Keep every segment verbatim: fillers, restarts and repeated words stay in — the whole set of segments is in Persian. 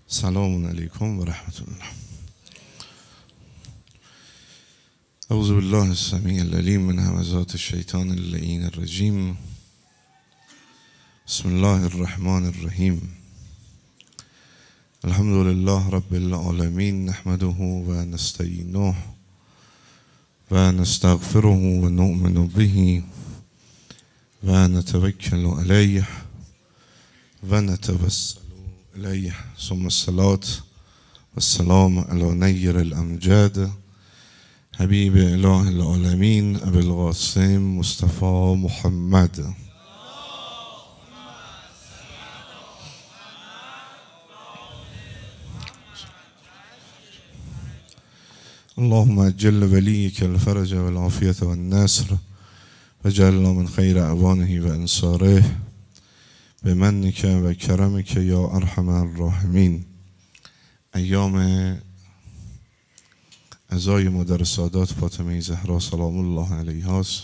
سلام علیکم و رحمت الله. اعوذ بالله السمیع العلیم من همزات الشیطان اللعین الرجیم. بسم الله الرحمن الرحیم. الحمد لله رب العالمین، نحمده و نستعینه و نستغفره و نؤمن به و نتوکل علیه و نتوسل الیه، ثم الصلاة والسلام علی نیر الامجاد حبیب اله العالمین ابی القاسم مصطفى محمد. اللهم اجل ولیک الفرج والعافیة والنصر وجعلنا من خیر اعوانه و انصاره بمنک و کرمک یا ارحم الراحمین. ایام عزای مادر سادات فاطمه زهرا سلام الله علیها است.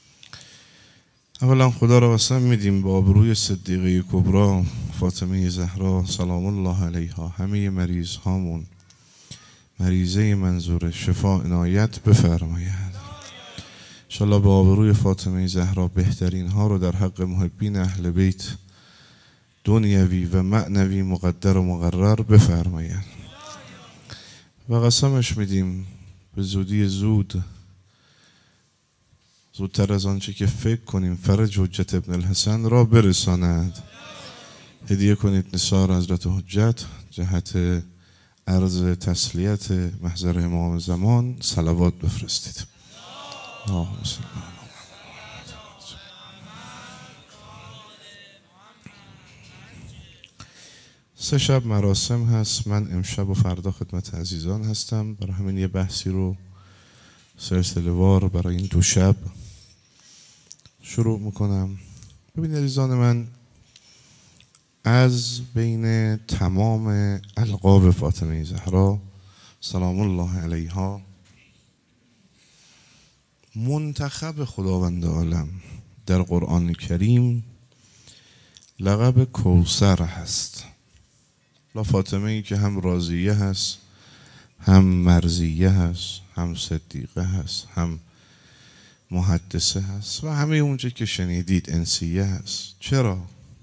اولا خدا را قسم میدیم با آبروی صدیقه کبرا فاطمه زهرا سلام الله علیها همه مریض هامون مریضه منظور شفا عنایت بفرماید. انشاءالله با آبروی فاطمه زهرا بهترین ها رو در حق محبین اهل بیت دنیوی و معنوی مقدر و مقرر بفرماید. و قسمش میدیم به زودی زود، زودتر از آنچه که فکر کنیم، فرج حجت ابن الحسن را برساند. هدیه کنید نثار حضرت حجت جهت عرض تسلیت محضر امام زمان صلوات بفرستید. اللهم صل علی سه شب مراسم هست. من امشب و فردا خدمت عزیزان هستم، برای همین یه بحثی رو سلسله وار برای این دو شب شروع میکنم. ببینید عزیزان من، از بین تمام القاب فاطمه زهرا سلام الله علیها منتخب خداوند عالم در قرآن کریم لقب کوثر هست. لا فاطمه ای که هم راضیه هست، هم مرضیه هست، هم صدیقه هست، هم محدثه هست و همه اونچه که شنیدید انسیه هست. چرا؟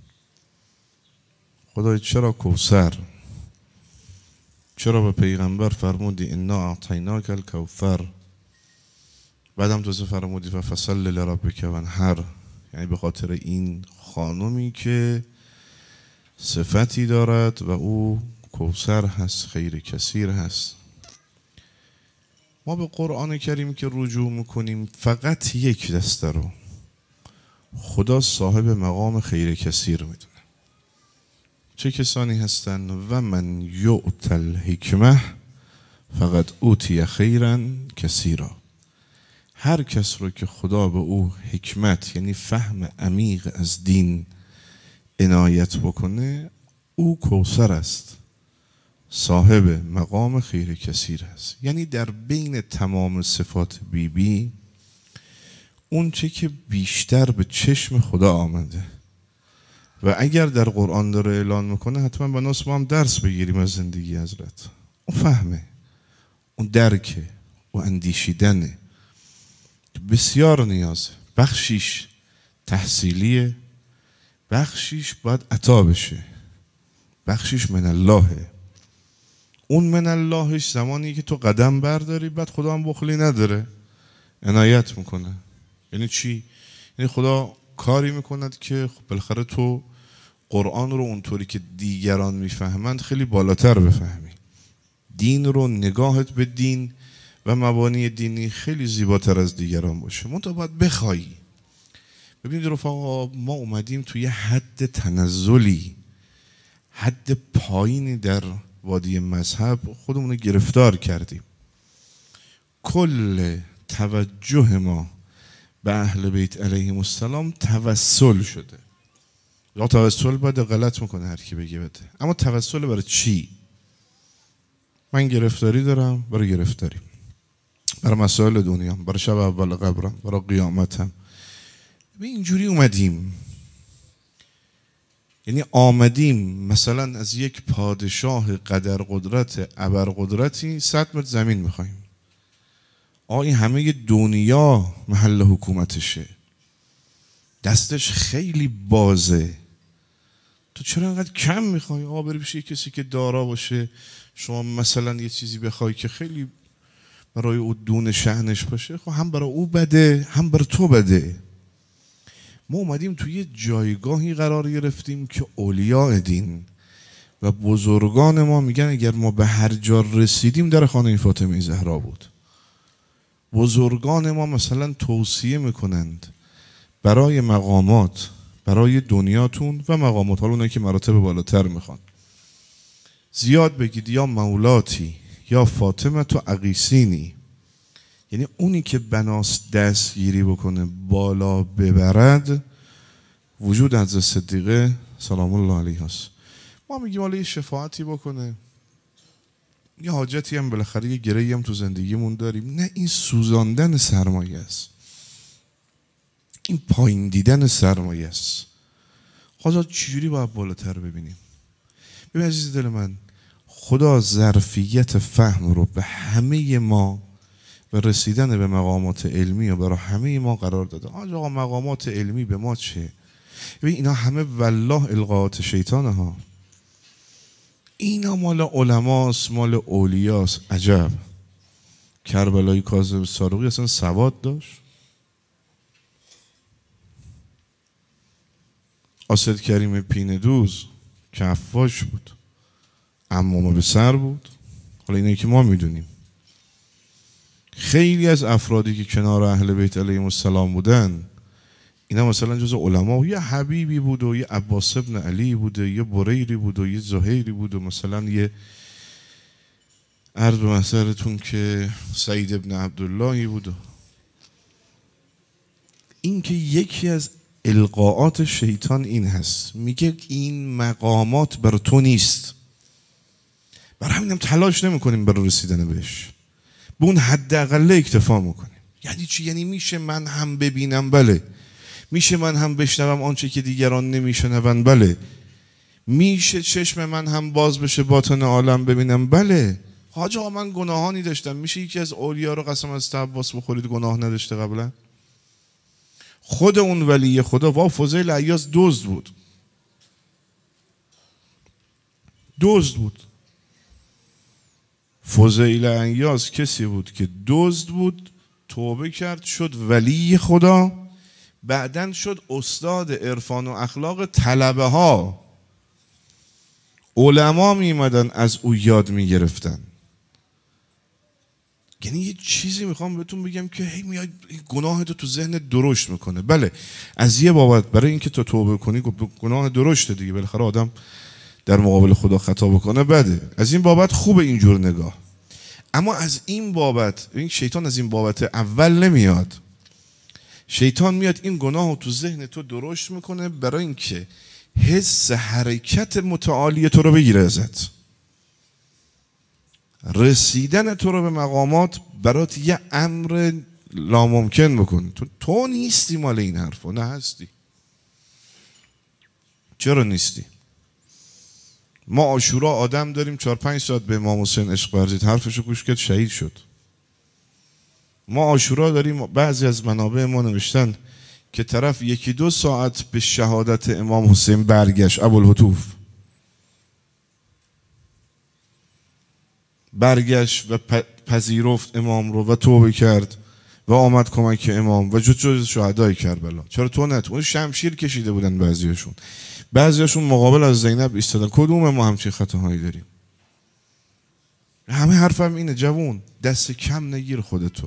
خدای چرا کوثر؟ چرا به پیغمبر فرمودی انا اعطیناک الکوثر، بعدم تو فرمودی فصل لربک وانحر؟ یعنی به خاطر این خانومی که صفتی دارد و او کوثر هست، خیر کثیر هست. ما به قرآن کریم که رجوع میکنیم فقط یک دسته رو خدا صاحب مقام خیر کثیر میدونه. چه کسانی هستند؟ و من یؤت الحکمه فقط اوتی خیرا کثیرا. هر کس رو که خدا به او حکمت یعنی فهم عمیق از دین عنایت بکنه، او کوثر است، صاحب مقام خیر کثیر است. یعنی در بین تمام صفات بی بی اون چه که بیشتر به چشم خدا آمده و اگر در قرآن داره اعلان میکنه حتما به ناس ما هم درس بگیریم از زندگی حضرت. اون فهمه، اون درکه، اون اندیشیدنه بسیار نیازه. بخشیش تحصیلیه، بخشیش باید عطا بشه، بخشیش من اللهه. اون من اللهش زمانی که تو قدم برداری بعد خدا هم بخلی نداره، عنایت میکنه. یعنی چی؟ یعنی خدا کاری میکند که خب بالاخره تو قرآن رو اونطوری که دیگران میفهمند خیلی بالاتر بفهمی، دین رو نگاهت به دین و مبانی دینی خیلی زیباتر از دیگران باشه. منتها باید بخوایی. ببینید رفقا، ما اومدیم توی حد تنزلی، حد پایینی در وادی مذهب خودمون رو گرفتار کردیم. کل توجه ما به اهل بیت علیهم السلام توسل شده. یا توسل باید غلط میکنه هر کی بگه بده، اما توسل برای چی؟ من گرفتاری دارم برای گرفتاری، برای مسائل دنیام، برای شب اول قبرم، برای قیامتم. به اینجوری اومدیم. یعنی آمدیم مثلا از یک پادشاه قدر قدرت ابر قدرتی صد متر زمین میخوایم. آ این همه دنیا محل حکومتشه، دستش خیلی بازه، تو چرا انقدر کم میخوای؟ آ بری پیش کسی که دارا باشه، شما مثلا یه چیزی بخوای که خیلی برای او دون شأنش باشه، خب هم برای او بده هم برای تو بده. ما اومدیم توی یه جایگاهی قرار گرفتیم که اولیاء دین و بزرگان ما میگن اگر ما به هر جا رسیدیم در خانه فاطمه زهرا بود. بزرگان ما مثلا توصیه میکنند برای مقامات، برای دنیاتون و مقامات، حالا اونایی که مراتب بالاتر میخوان، زیاد بگید یا مولاتی یا فاطمه تو اقیسینی، یعنی اونی که بناس دستگیری بکنه بالا ببرد وجود حضرت صدیقه سلام الله علیها هست. ما میگیم حالا یه شفاعتی بکنه، یه حاجتی هم بالاخره یه گرهی هم تو زندگیمون داریم. نه، این سوزاندن سرمایه است، این پایین دیدن سرمایه است. حالا چجوری باید بالاتر ببینیم؟ ببین عزیز دل من، خدا ظرفیت فهم رو به همه ما و رسیدن به مقامات علمی و برای همه ما قرار داده. آقا مقامات علمی به ما چه؟ ببین اینا همه والله القاءات شیطانه ها، اینا مال علماست، مال اولیاست. عجب، کربلای کاظم صادقی اصلا سواد داشت؟ آسد کریم پیندوز کفاش بود، عمامه به سر بود. حالا اینه که ما میدونیم. خیلی از افرادی که کنار اهل بیت علیهم السلام بودن، اینا مثلا جز علما، یه حبیبی بود و یه عباس ابن علی بود و یه بریری بود و یه زهیری بود و مثلا یه عرض به محضرتون که سعید ابن عبداللهی بود. این که یکی از القاءات شیطان این هست، میگه این مقامات برای تو نیست، برای همینم تلاش نمی کنیم برای رسیدن بهش، به اون حداقل اکتفا میکنیم. یعنی چی؟ یعنی میشه من هم ببینم، بله. میشه من هم بشنوم آنچه که دیگران نمیشنون، بله. میشه چشم من هم باز بشه باطن عالم ببینم، بله. حاج آقا من گناهانی داشتم، میشه یکی از اولیا رو قسم از عباس بخورید گناه نداشته قبلا؟ خود اون ولی خدا وا فضیل عیاض دزد بود، دزد بود. فضیل عیاض کسی بود که دزد بود، توبه کرد شد ولی خدا، بعدن شد استاد عرفان و اخلاق طلبه ها. علما میمدن از او یاد میگرفتن. یعنی یه چیزی میخوام بهتون بگم که هی میاد گناه تو تو ذهن درشت میکنه. بله از یه بابت برای اینکه تو توبه کنی گناه درشته دیگه، بالاخره آدم در مقابل خدا خطا بکنه بده، از این بابت خوبه اینجور نگاه. اما از این بابت، این شیطان از این بابت اول نمیاد. شیطان میاد این گناه رو تو ذهن تو درشت میکنه برای اینکه حس حرکت متعالی تو رو بگیره ازت، رسیدن تو رو به مقامات برات یه امر لاممکن بکنه. تو تو نیستی مال این حرفا، نه هستی. چرا نیستی؟ ما عاشورا آدم داریم چهار پنج ساعت به امام حسین عشق ورزید، حرفشو گوش کرد شهید شد. ما عاشورا داریم، بعضی از منابع ما نوشتن که طرف یکی دو ساعت به شهادت امام حسین برگشت، ابوالهتوف برگشت و پذیرفت امام رو و توبه کرد و آمد کمک امام و جز جز شهدای کربلا. چرا تو نه؟ اون شمشیر کشیده بودن بعضیاشون، بعضیاشون مقابل از زینب ایستادن. کدوم ما همچین خطاهایی داریم؟ همه حرفم اینه جوون، دست کم نگیر خودتو.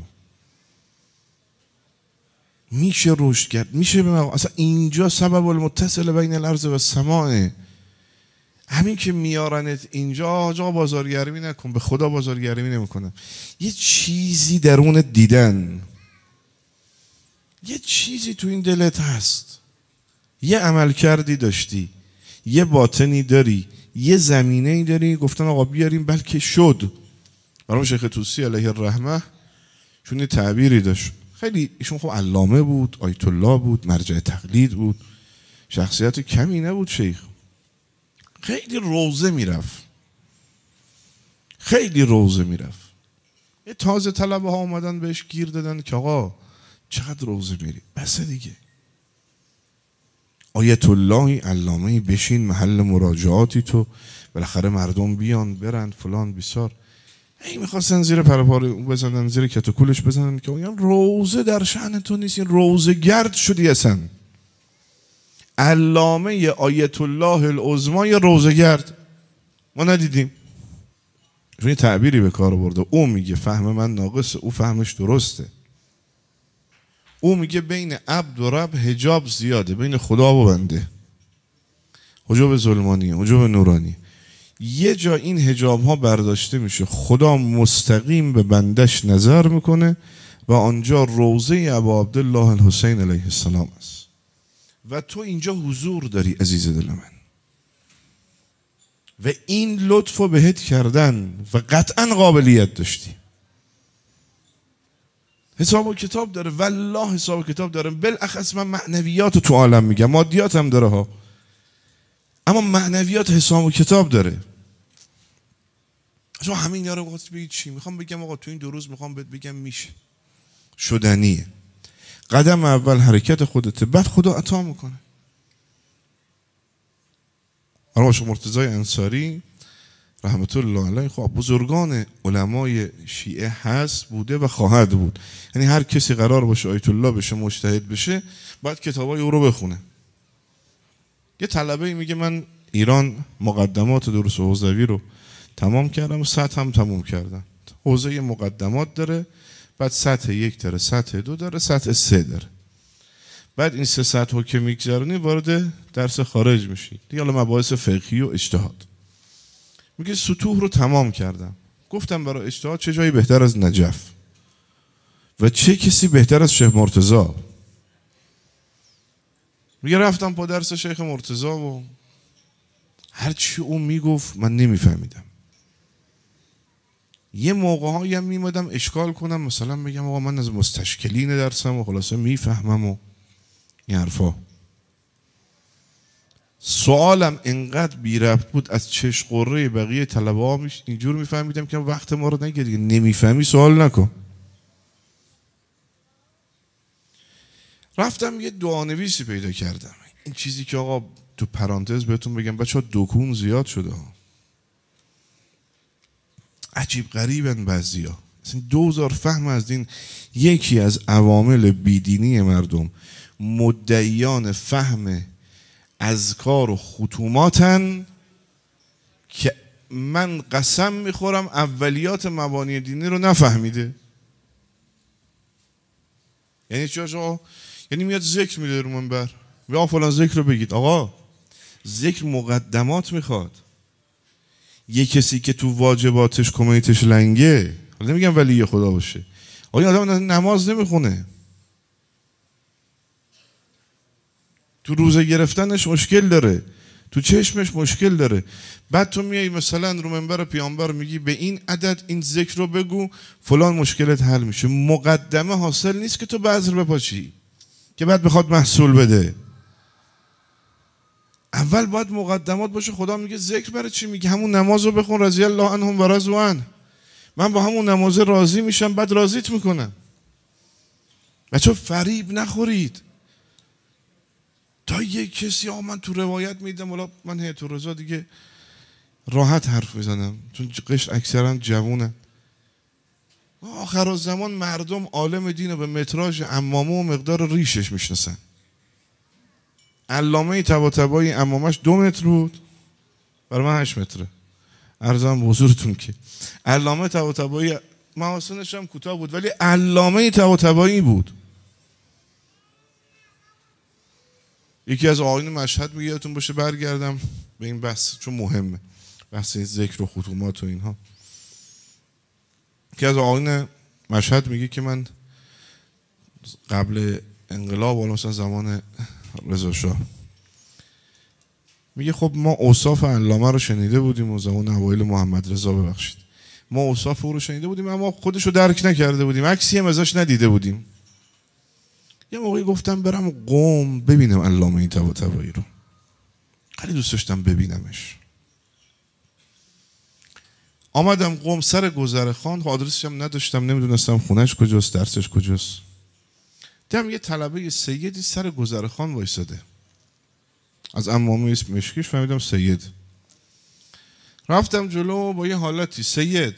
میشه رشد کرد، میشه به مقام. اصلا اینجا سبب المتصل بین الارض و السماء. همین که میارنت اینجا آجا بازارگرمی نکن، به خدا بازارگرمی نمیکنم. یه چیزی درونت دیدن، یه چیزی تو این دلت هست، یه عمل کردی داشتی، یه باطنی داری، یه زمینه‌ای داری، گفتن آقا بیاریم بلکه شد. برام شیخ طوسی علیه الرحمه چون یه تعبیری داشت، خیلی ایشون خب علامه بود، آیت الله بود، مرجع تقلید بود، شخصیت کمی نبود شیخ. خیلی روزه میرفت، خیلی روزه میرفت. یه تازه طلبه ها اومدن بهش گیر دادن که آقا چقدر روزه میری؟ بس دیگه، آیت الله علامه بشین محل مراجعاتی تو، بالاخره مردم بیان برن فلان بیسار. ای میخواستن زیر پرپاره بزنن، زیر کتوکولش بزنن که اون روزه در شأن تو نیست، این روزه گرد شدی اصلا. علامه آیت الله العظما یا روزه گرد ما ندیدیم. چون یه تعبیری به کار برده، او میگه فهم من ناقصه، او فهمش درسته. او میگه بین عبد و رب حجاب زیاده، بین خدا و بنده، حجاب ظلمانی، حجاب نورانی. یه جا این حجاب ها برداشته میشه، خدا مستقیم به بندش نظر میکنه و آنجا روضه ابا عبدالله الحسین علیه السلام است و تو اینجا حضور داری عزیز دل من و این لطف رو بهت کردن و قطعا قابلیت داشتی. حساب و کتاب داره، والله حساب و کتاب داره. بالاخص من معنویات تو عالم میگم، مادیات هم داره ها، اما معنویات حساب و کتاب داره. شما همین یارو وقت بگید چی؟ میخوام بگم آقا تو این دو روز میخوام بهت بگم میشه، شدنیه. قدم اول حرکت خودته، بعد خدا عطا میکنه. آقا شما مرتضی انصاری رحمت الله علیه خب بزرگان علمای شیعه هست، بوده و خواهد بود. یعنی هر کسی قرار باشه آیت الله بشه، مجتهد بشه، باید کتابای او رو بخونه. یه طلبه میگه من ایران مقدمات دروس حوزوی رو تمام کردم، سطح هم تمام کردم. حوزه مقدمات داره، بعد سطح یک داره، سطح دو داره، سطح سه داره. بعد این سه سطح رو که میگذرونی وارد درس خارج میشی دیگه، حالا مباحث فقهی و اجتهاد. میگه سطوح رو تمام کردم. گفتم برای اجتهاد چه جایی بهتر از نجف و چه کسی بهتر از شیخ مرتضی؟ میگه رفتم با درس شیخ مرتضی و هرچی اون میگفت من نمیفهمیدم. یه موقع هایی هم میمادم اشکال کنم، مثلا بگم آقا من از مستشکلین درسم و خلاصه میفهمم و این حرفا. سوالم انقدر بی ربط بود از چش قره بقیه طلبه ها میش اینجور میفهمیدم که وقت ما رو نگیر دیگه، نمیفهمی سوال نکن. رفتم یه دعانویسی پیدا کردم. این چیزی که آقا تو پرانتز بهتون بگم بچه ها دکون زیاد شده ها، عجیب غریبن بعضی ها. دوزار فهم از دین. یکی از عوامل بیدینی مردم مدعیان فهم اذکار و ختوماتن که من قسم میخورم اولیات مبانی دینی رو نفهمیده. یعنی چی آقا؟ یعنی میاد ذکر میده رو منبر، بیا فلان ذکر رو بگید. آقا ذکر مقدمات میخواد. یه کسی که تو واجباتش کمیتش لنگه، حالا نمیگم ولی خدا باشه، آقا این آدم نماز نمیخونه، تو روزه گرفتنش مشکل داره، تو چشمش مشکل داره. بعد تو میای مثلا رو منبر پیامبر میگی به این عدد این ذکر رو بگو فلان مشکلت حل میشه. مقدمه حاصل نیست که تو بذر بپاچی که بعد بخواد محصول بده. اول باید مقدمات باشه. خدا میگه ذکر برای چی؟ میگه همون نماز رو بخون رضی الله عنهم و رضوا عنه، من با همون نماز راضی میشم، بعد راضیت میکنم. بچه فریب نخورید. تا یک کسی آقا من تو روایت میدم، ولی من هیئت الرضا دیگه راحت حرف میزنم چون قشر اکثرا جوونن. آخر الزمان مردم عالم دین رو به متراژ عمامه و مقدار ریشش میشناسن. علامه طباطبایی عمامش دو متر بود، برای من هشت متره. عرضم به حضورتون که علامه طباطبایی محاسنش هم کوتاه بود ولی علامه طباطبایی بود. یکی از آقایون مشهد میگه یادتون باشه برگردم به این بحث چون مهمه، بحث ذکر و ختومات و اینها. یکی از آقایون مشهد میگه که من قبل انقلاب و مثلا زمان رضا شاه میگه خب ما اوصاف علامه رو شنیده بودیم و زمان اوایل محمد رضا ببخشید ما اوصاف او رو شنیده بودیم اما خودش رو درک نکرده بودیم، عکسی هم ازش ندیده بودیم. یه موقعی گفتم برم قم ببینم علامه طباطبایی رو، خیلی دوست داشتم ببینمش. آمدم قم سر گذرخان، آدرسش هم نداشتم، نمیدونستم خونش کجاست، درسش کجاست. دیدم یه طلبه سیدی سر گذرخان وایساده، از عمامه اسم مشکیش فهمیدم سید. رفتم جلو با یه حالتی، سید؟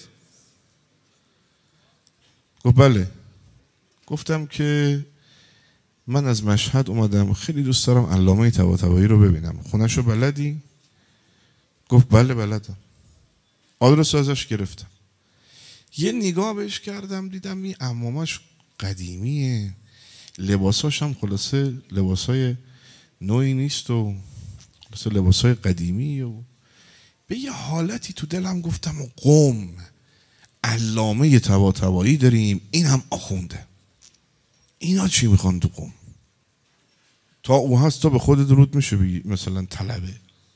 گفت بله. گفتم که من از مشهد اومدم، خیلی دوست دارم علامه طباطبایی رو ببینم، خونه‌شو بلدی؟ گفت بله بلدم. آدرس ازش گرفتم، یه نگاه بهش کردم، دیدم این عمامش قدیمیه، لباساش هم خلاصه لباسای نوعی نیست و خلاصه لباسای قدیمیه و به یه حالتی تو دلم گفتم قم علامه طباطبایی داریم، این هم آخونده، اینا چی میخوان تو قم؟ تا او هست تا به خود درود میشه بگی مثلا طلبه.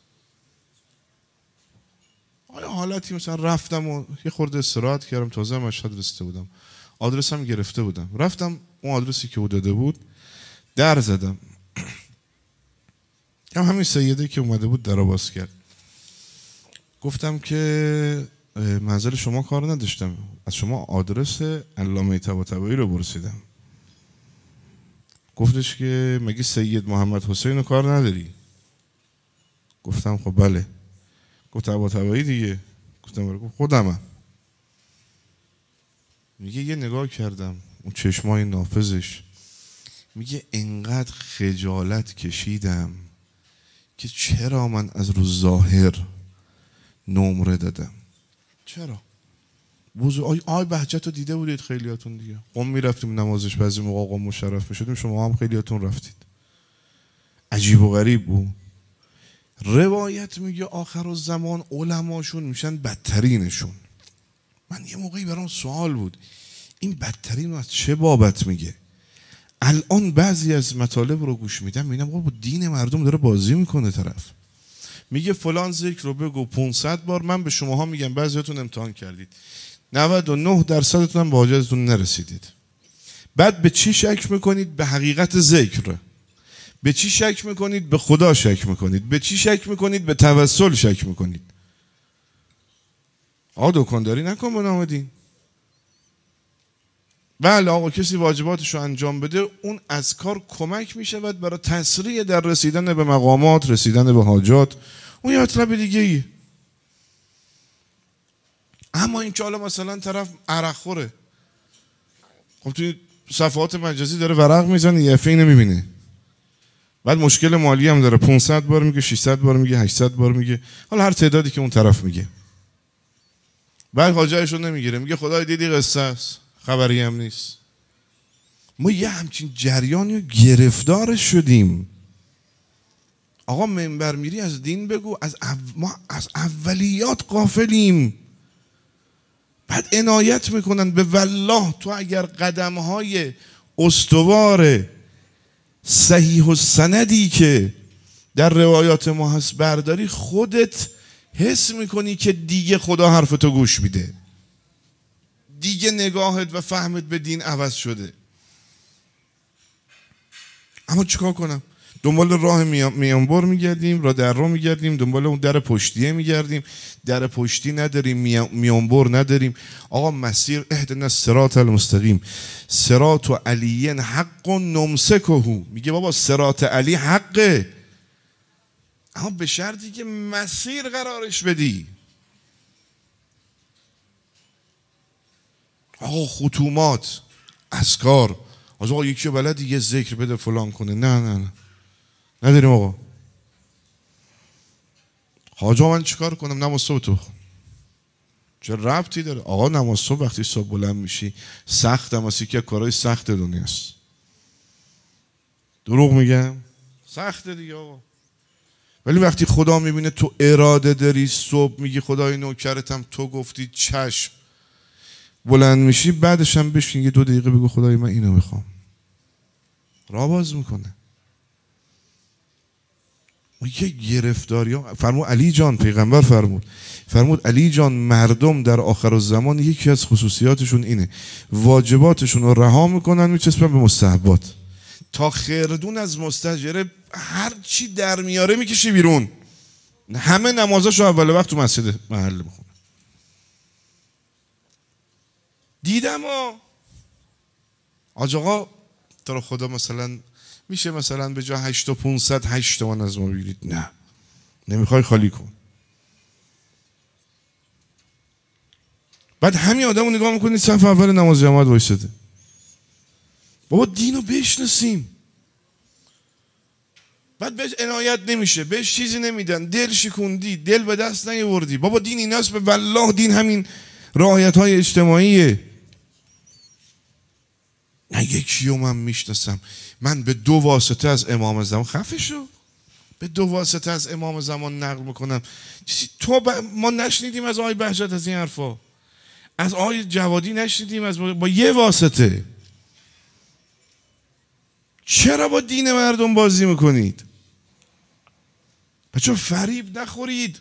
آیا حالتی مثلا رفتم و یه خورده استراحت کردم، تازه مشهد رسیده بودم، آدرسم گرفته بودم، رفتم اون آدرسی که او داده بود در زدم، هم همین سیده که اومده بود در باز کرد. گفتم که منزل شما کار نداشتم، از شما آدرس علامه طباطبایی رو پرسیدم. گفتش که مگه سید محمد حسین رو کار نداری؟ گفتم خب بله. گفت طباطبایی دیگه؟ گفتم گفت خودمم. میگه یه نگاه کردم اون چشمای نافذش، میگه انقدر خجالت کشیدم که چرا من از رو ظاهر نمره دادم. چرا؟ بوزو آی آی بهجت رو دیده بودید خیلیاتون دیگه، قم میرفتیم نمازش، بعضی موقع قم مشرف میشدیم، شما هم خیلیاتون رفتید. عجیب و غریب بود. روایت میگه آخر الزمان علماشون میشن بدترینشون. من یه موقعی برام سوال بود این بدترین از چه بابت میگه؟ الان بعضی از مطالب رو گوش میدم میبینم با دین مردم داره بازی میکنه طرف. میگه فلان ذکر رو بگو پانصد بار. من به شماها میگم بعضیاتون امتحان کردید، نود و نه درصدتون هم به حاجتتون نرسیدید. بعد به چی شک میکنید؟ به حقیقت ذکر. به چی شک میکنید؟ به خدا شک میکنید. به چی شک میکنید؟ به توسل شک میکنید. آقا دکانداری نکن به نام دین. بله آقا کسی واجباتش رو انجام بده، اون اذکار کمک میشود برای تسریع در رسیدن به مقامات، رسیدن به حاجات، اون یه مطلب دیگه ای. اما این که حالا مثلا طرف عرق خوره، خب توی صفحات مجازی داره ورق میزنه، یه فینه میبینه، بعد مشکل مالی هم داره، پانصد بار میگه، ششصد بار میگه، هشتصد بار میگه، حالا هر تعدادی که اون طرف میگه، بعد حاجهش رو نمیگیره، میگه خدای دیدی قصه است، خبری هم نیست. ما یه همچین جریانی رو گرفتار شدیم. آقا منبر میری از دین بگو، از او... ما از اولیات غافلیم. بعد عنایت میکنن به والله تو اگر قدمهای استوار صحیح و سندی که در روایات ما هست برداری، خودت حس میکنی که دیگه خدا حرف تو گوش میده، دیگه نگاهت و فهمت به دین عوض شده. اما چیکار کنم؟ دنبال راه میانبر میگردیم، راه در رو میگردیم، دنبال اون در پشتیه میگردیم، در پشتی نداریم، میانبر نداریم. آقا مسیر اهدنا الصراط المستقیم، صراط علی حق نمسکه، میگه بابا صراط علی حقه، اما به شرطی که مسیر قرارش بدی. آقا ختومات، اذکار، آقا یکی بلدی یه ذکر بده فلان کنه، نه نه نه نداریم آقا. حاجا من چیکار کنم؟ نماز صبح تو چه ربطی داره؟ آقا نماز صبح وقتی صبح بلند میشی سخت هم هستی که کارهای سخت دنیاست. دروغ میگم؟ سخته دیگه آقا. ولی وقتی خدا میبینه تو اراده داری، صبح میگی خدای نوکرتم، تو گفتی چشم، بلند میشی، بعدش هم بشین یه دو دقیقه بگو خدای من اینو میخوام، راه باز میکنه. یه گرفتاری ها. فرمود علی جان، پیغمبر فرمود فرمود علی جان مردم در آخر الزمان یکی از خصوصیاتشون اینه واجباتشون رو رها میکنن میچسبن به مستحبات، تا خردون از مستجره هر چی در میاره میکشی بیرون. همه نمازاشو اول وقت تو مسجد محل میخونه. دیدم ها آج آقا تو رو خدا مثلا میشه مثلا به جا هشت و پونصد هشت تومن از ما بگیرید؟ نه نمیخوای خالی کن. بعد همین آدم رو نگاه میکنید صف اول نماز جماعت وایساده. بابا دین رو بشناسیم. بعد بهش عنایت نمیشه، بهش چیزی نمیدن، دل شکوندی، دل به دست نیاوردی. بابا دین ایناست، به والله دین همین رعایت های اجتماعیه. نه یکی رو من میشناسم، من به دو واسطه از امام زمان خفه شو، به دو واسطه از امام زمان نقل میکنم. تو ب... ما نشنیدیم از آقای بهجت از این حرفا، از آقای جوادی نشنیدیم، از با, با یه واسطه. چرا با دین مردم بازی میکنید؟ بچه فریب نخورید.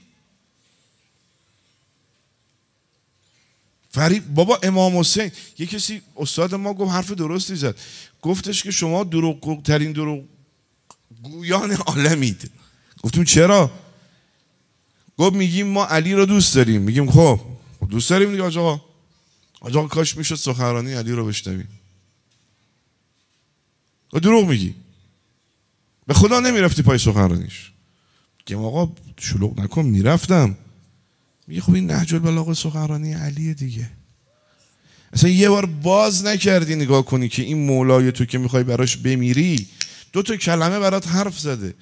فریب بابا امام حسین، یه کسی استاد ما گفت حرف درستی زد، گفتش که شما دروغ ترین دروغ گویان عالمید. گفتیم چرا؟ گفت میگیم ما علی رو دوست داریم. میگیم خب دوست داریم دیگه آقا. آقا کاش میشد سخنرانی علی رو بشنویم. دروغ میگی، به خدا نمیرفتی پای سخنرانیش. میگم آقا شلوغ نکن، میرفتم. میگه خب این نهج البلاغه سخنرانی علیه دیگه. اصلا یه بار باز نکردی نگاه کنی که این مولای تو که میخوای براش بمیری دو تا کلمه برات حرف زده.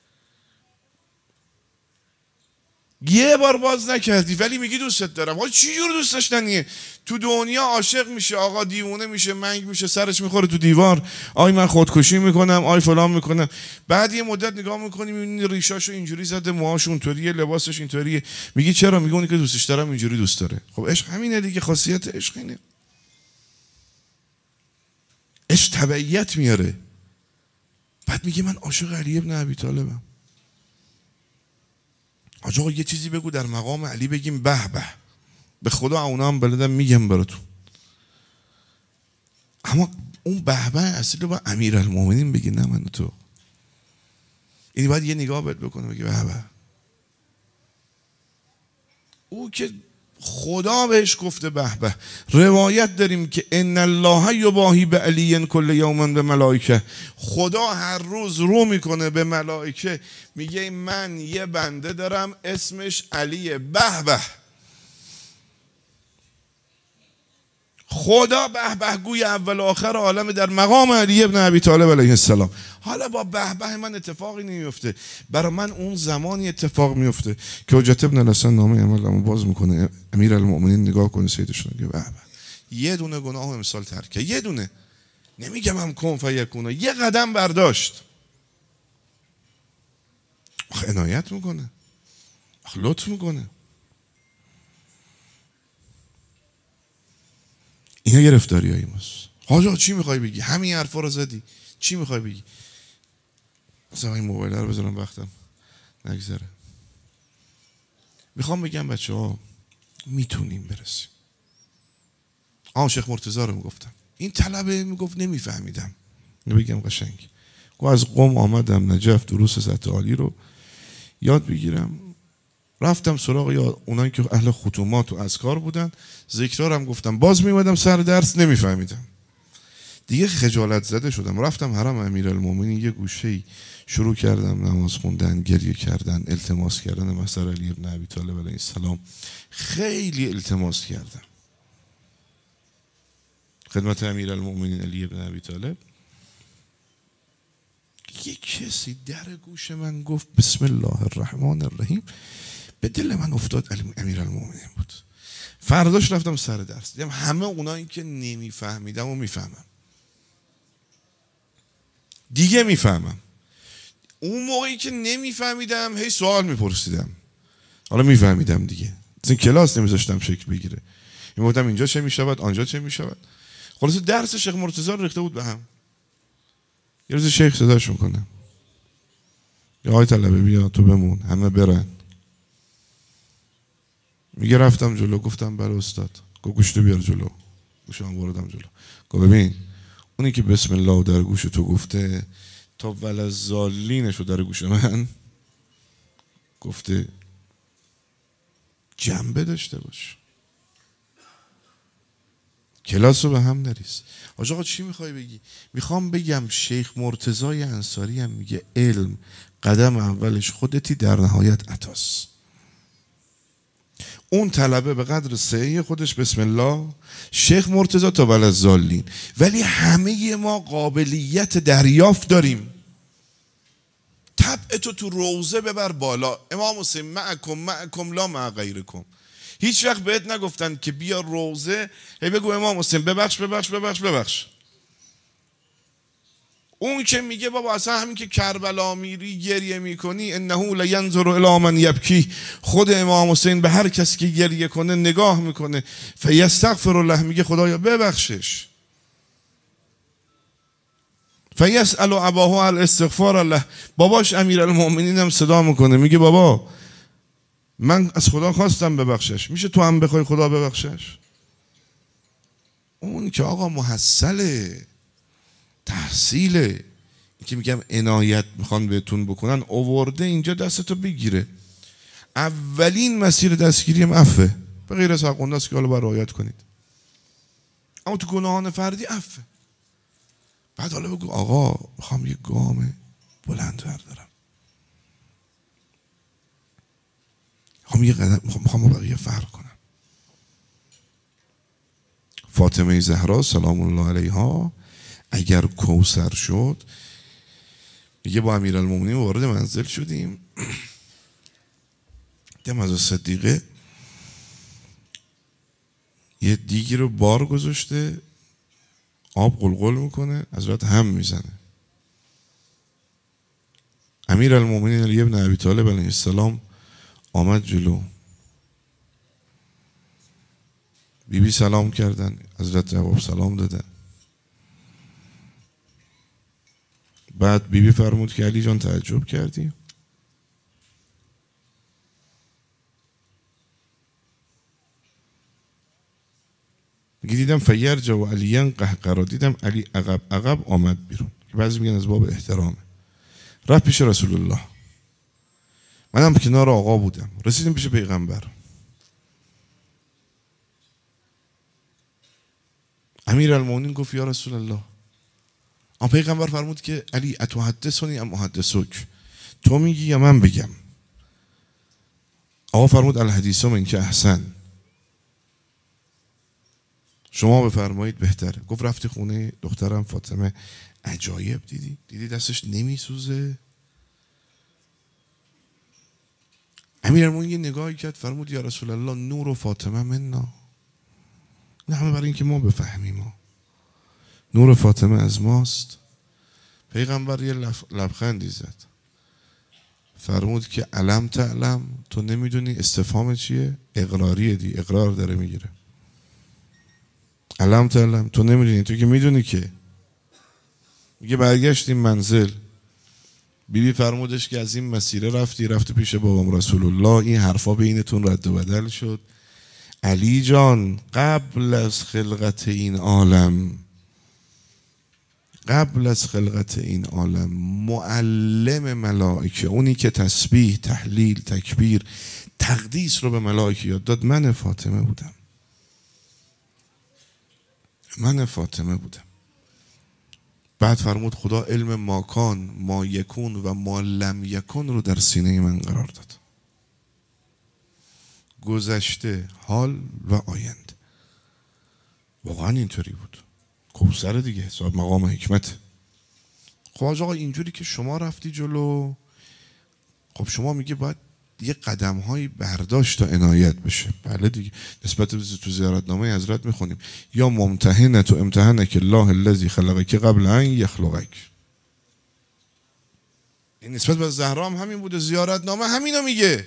یه بار باز نکردی ولی میگی دوستت دارم. آقا چی جور دوست داشتنیه؟ تو دنیا عاشق میشه، آقا دیوونه میشه، منگ میشه، سرش میخوره تو دیوار، آی من خودکشی میکنم، آی فلان میکنم. بعد یه مدت نگاه میکنی میبینی ریشاشو اینجوری زده، موهاش اونطوریه، لباسش اینطوریه. میگی چرا؟ میگه اونی که دوستش دارم اینجوری دوست داره. خب عشق همینه دیگه، خاصیت عشق اینه. عشق تبعیت میاره. بعد میگه من عاشق علی ابن ابی طالبم. آقا یه چیزی بگو در مقام علی بگیم به به. به خدا اونا هم بلدم میگم براتون. اما اون به به اصلی رو با امیرالمومنین بگی، نه من تو. این باید یه نگاه بهت بکنه بگی به به. او که خدا بهش گفته به به. روایت داریم که ان الله یباهی به علی کل یوم به ملائکه. خدا هر روز رو میکنه به ملائکه، میگه من یه بنده دارم اسمش علیه، به به. خدا به به گوی اول و آخر عالم در مقام علی ابن ابی طالب علیه السلام. حالا با به به من اتفاقی نمیفته، برای من اون زمانی اتفاق میفته که حجت ابن الحسن نامه عملمو باز میکنه، امیرالمومنین نگاه کنه سیدشون که به به یه دونه گناه امسال ترکه، یه دونه، نمیگم هم کن فیکون، یه قدم برداشت. آخه عنایت میکنه، آخه لطف میکنه. اینا گرفتاری های ماست. حاجا چی میخوای بگی؟ همین حرفا رو زدی، چی میخوای بگی؟ مثلا این موبایل رو بذارم وقتم نگذره. میخوام بگم بچه ها میتونیم برسیم. آن شیخ مرتضی رو میگفتم، این طلبه میگفت نمیفهمیدم، بگم قشنگ، گفت از قم آمدم نجف دروس سطح عالی رو یاد بگیرم، رفتم سراغ یا اونایی که اهل ختومات و اذکار بودن، ذکرارم گفتم، باز میومدم سر درس نمیفهمیدم دیگه، خجالت زده شدم، رفتم حرم امیرالمومنین یه گوشه‌ای شروع کردم نماز خوندن، گریه کردن، التماس کردن مثلا علی ابن ابی طالب علیه السلام. خیلی التماس کردم خدمت امیرالمومنین علی ابن ابی طالب. یه کسی در گوش من گفت بسم الله الرحمن الرحیم، به دل من افتاد امیرالمومنین بود. فرداش رفتم سر درس، دیدم همه اونایی که نمیفهمیدم و میفهمم دیگه، میفهمم. اون موقعی که نمیفهمیدم هی سوال میپرسیدم، حالا میفهمیدم دیگه، این کلاس نمیذاشتم شکل بگیره، میگفتم اینجا چه میشود آنجا چه میشود. خلاص درس شیخ مرتضی رو ریخته بود به هم. یه روز شیخ صداش میکنه، یا آقای طلبه بیا تو بمون، همه برن. میگه رفتم جلو، گفتم بله استاد. گفت گوشتو بیار جلو، گوشم بردم جلو. گفت ببین اونی که بسم الله در گوش تو گفته تا ولزالینشو در گوش من گفته، جنبه داشته باش. کلاس رو به هم نریز. آج آقا چی میخوای بگی؟ میخوام بگم شیخ مرتضی انصاری هم میگه علم قدم اولش خودتی، در نهایت عطاست. اون طلبه به قدر سعی خودش بسم الله، شیخ مرتضی تا وللضالین. ولی همه ما قابلیت دریافت داریم. طبع تو تو روضه ببر بالا، امام حسین معکم معکم لا مع غیرکم. هیچ وقت بهت نگفتن که بیا روضه هی بگو امام حسین ببخش ببخش ببخش ببخش. اون که میگه بابا اصلا همین که کربلا میری گریه میکنی، انه لینظر الی من یبکی، خود امام حسین به هر کسی که گریه کنه نگاه میکنه. فیستغفر الله، میگه خدایا ببخشش. فیسأل اباه الاستغفار الله، باباش امیرالمؤمنین هم صدا میکنه میگه بابا من از خدا خواستم ببخشش، میشه تو هم بخوای خدا ببخشش؟ اون که آقا محصله، تحصیله، این که میگم عنایت میخوان بهتون بکنن، آورده اینجا دستتو بگیره. اولین مسیر دستگیری هم عفه، به غیر از حق الناس که حالا باید رعایت کنید، اما تو گناهان فردی عفه. بعد حالا بگو آقا میخوام یه گام بلند بردارم، میخوام یه قدم، میخوام با بقیه فرق کنم. فاطمه زهرا سلام الله علیها اگر کوثر شد، میگه با امیرالمومنین وارد منزل شدیم، دیدم از صدیقه یه دیگی رو بار گذاشته، آب قلقل میکنه، حضرت هم میزنه. امیرالمومنین علی ابن ابی طالب علیه السلام آمد جلو، بی بی سلام کردن، حضرت جواب سلام دادن. بعد بی بی فرمود که علی جان تعجب کردی؟ میگه دیدم فیرجع و علیان قهقرا، دیدم علی عقب عقب آمد بیرون، که بعضی میگن از باب احترامه. رفت پیش رسول الله، منم کنار آقا بودم، رسیدیم پیش پیغمبر. امیرالمومنین گفت یا رسول الله، آن پیغمبر فرمود که علی اتحدثنی ام احدثک، تو میگی یا من بگم؟ آقا فرمود الحدیث من که احسن، شما بفرمایید بهتره. گفت رفتی خونه دخترم فاطمه، عجایب دیدی؟ دیدی دستش نمیسوزه؟ امیرالمومنین یه نگاهی کرد، فرمود یا رسول الله نور و فاطمه منا. نه همه برای اینکه ما بفهمیم، ما نور فاطمه از ماست. پیغمبر یه لبخندی زد، فرمود که علم تعلم، تو نمیدونی استفهام چیه؟ اقراریه دی، اقرار داره میگیره. علم تعلم، تو نمیدونی، تو که میدونی که. میگه برگشتیم منزل، بیبی فرمودش که از این مسیره رفتی، رفتی پیش بابام رسول الله، این حرفا بینتون رد و بدل شد. علی جان قبل از خلقت این عالم، قبل از خلقت این عالم معلم ملائکه، اونی که تسبیح، تحلیل، تکبیر، تقدیس رو به ملائکه یاد داد، من فاطمه بودم. من فاطمه بودم. بعد فرمود خدا علم ماکان، ما یکون و ما لم یکون رو در سینه من قرار داد، گذشته، حال و آینده. واقعا اینطوری بود. کوثر دیگه، صاحب مقام حکمت. خب آقا اینجوری که شما رفتی جلو، خب شما میگه باید یه قدم هایی برداشت تا عنایت بشه. بله دیگه، نسبت تو زیارتنامه حضرت میخونیم یا ممتحنت و امتحنک الله الذی خلقک قبل ان یخلقک. این نسبت به زهرا هم همین بوده، زیارتنامه همینو میگه.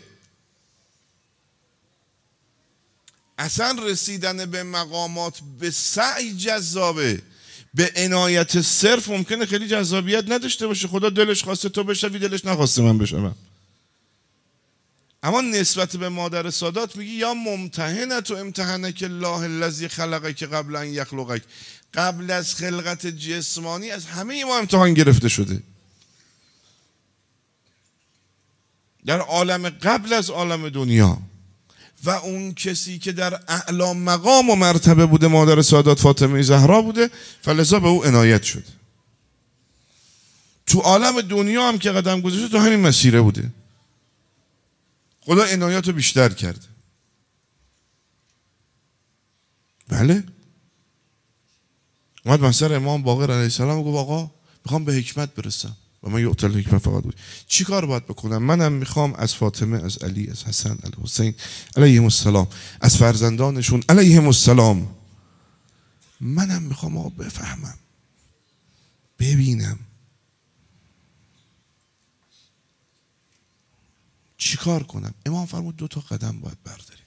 اصلا رسیدن به مقامات به سعی جذابه، به عنایت صرف ممکنه خیلی جذابیت نداشته باشه. خدا دلش خواسته تو بشوی، دلش نخواسته من بشوم. اما نسبت به مادر سادات میگی یا ممتحنت و امتحنک الله الذی خلقک قبل ان یخلقک، قبل از خلقت جسمانی از همه ما امتحان گرفته شده. در عالم قبل از عالم دنیا و اون کسی که در اعلی مقام و مرتبه بوده مادر سادات فاطمه زهرا بوده، فلذا به او عنایت شده. تو عالم دنیا هم که قدم گذاشته تو همین مسیره بوده، خدا عنایت رو بیشتر کرده. بله اومد مثلا امام باقر علیه السلام گفت آقا میخوام به حکمت برسم و من یؤتی الحکمة فقط بود. چی کار باید بکنم؟ منم میخوام از فاطمه، از علی، از حسن، از حسین علیهم السلام، از فرزندانشون علیهم السلام، منم میخوام آقا بفهمم، ببینم چی کار کنم. امام فرمود دو تا قدم باید برداری.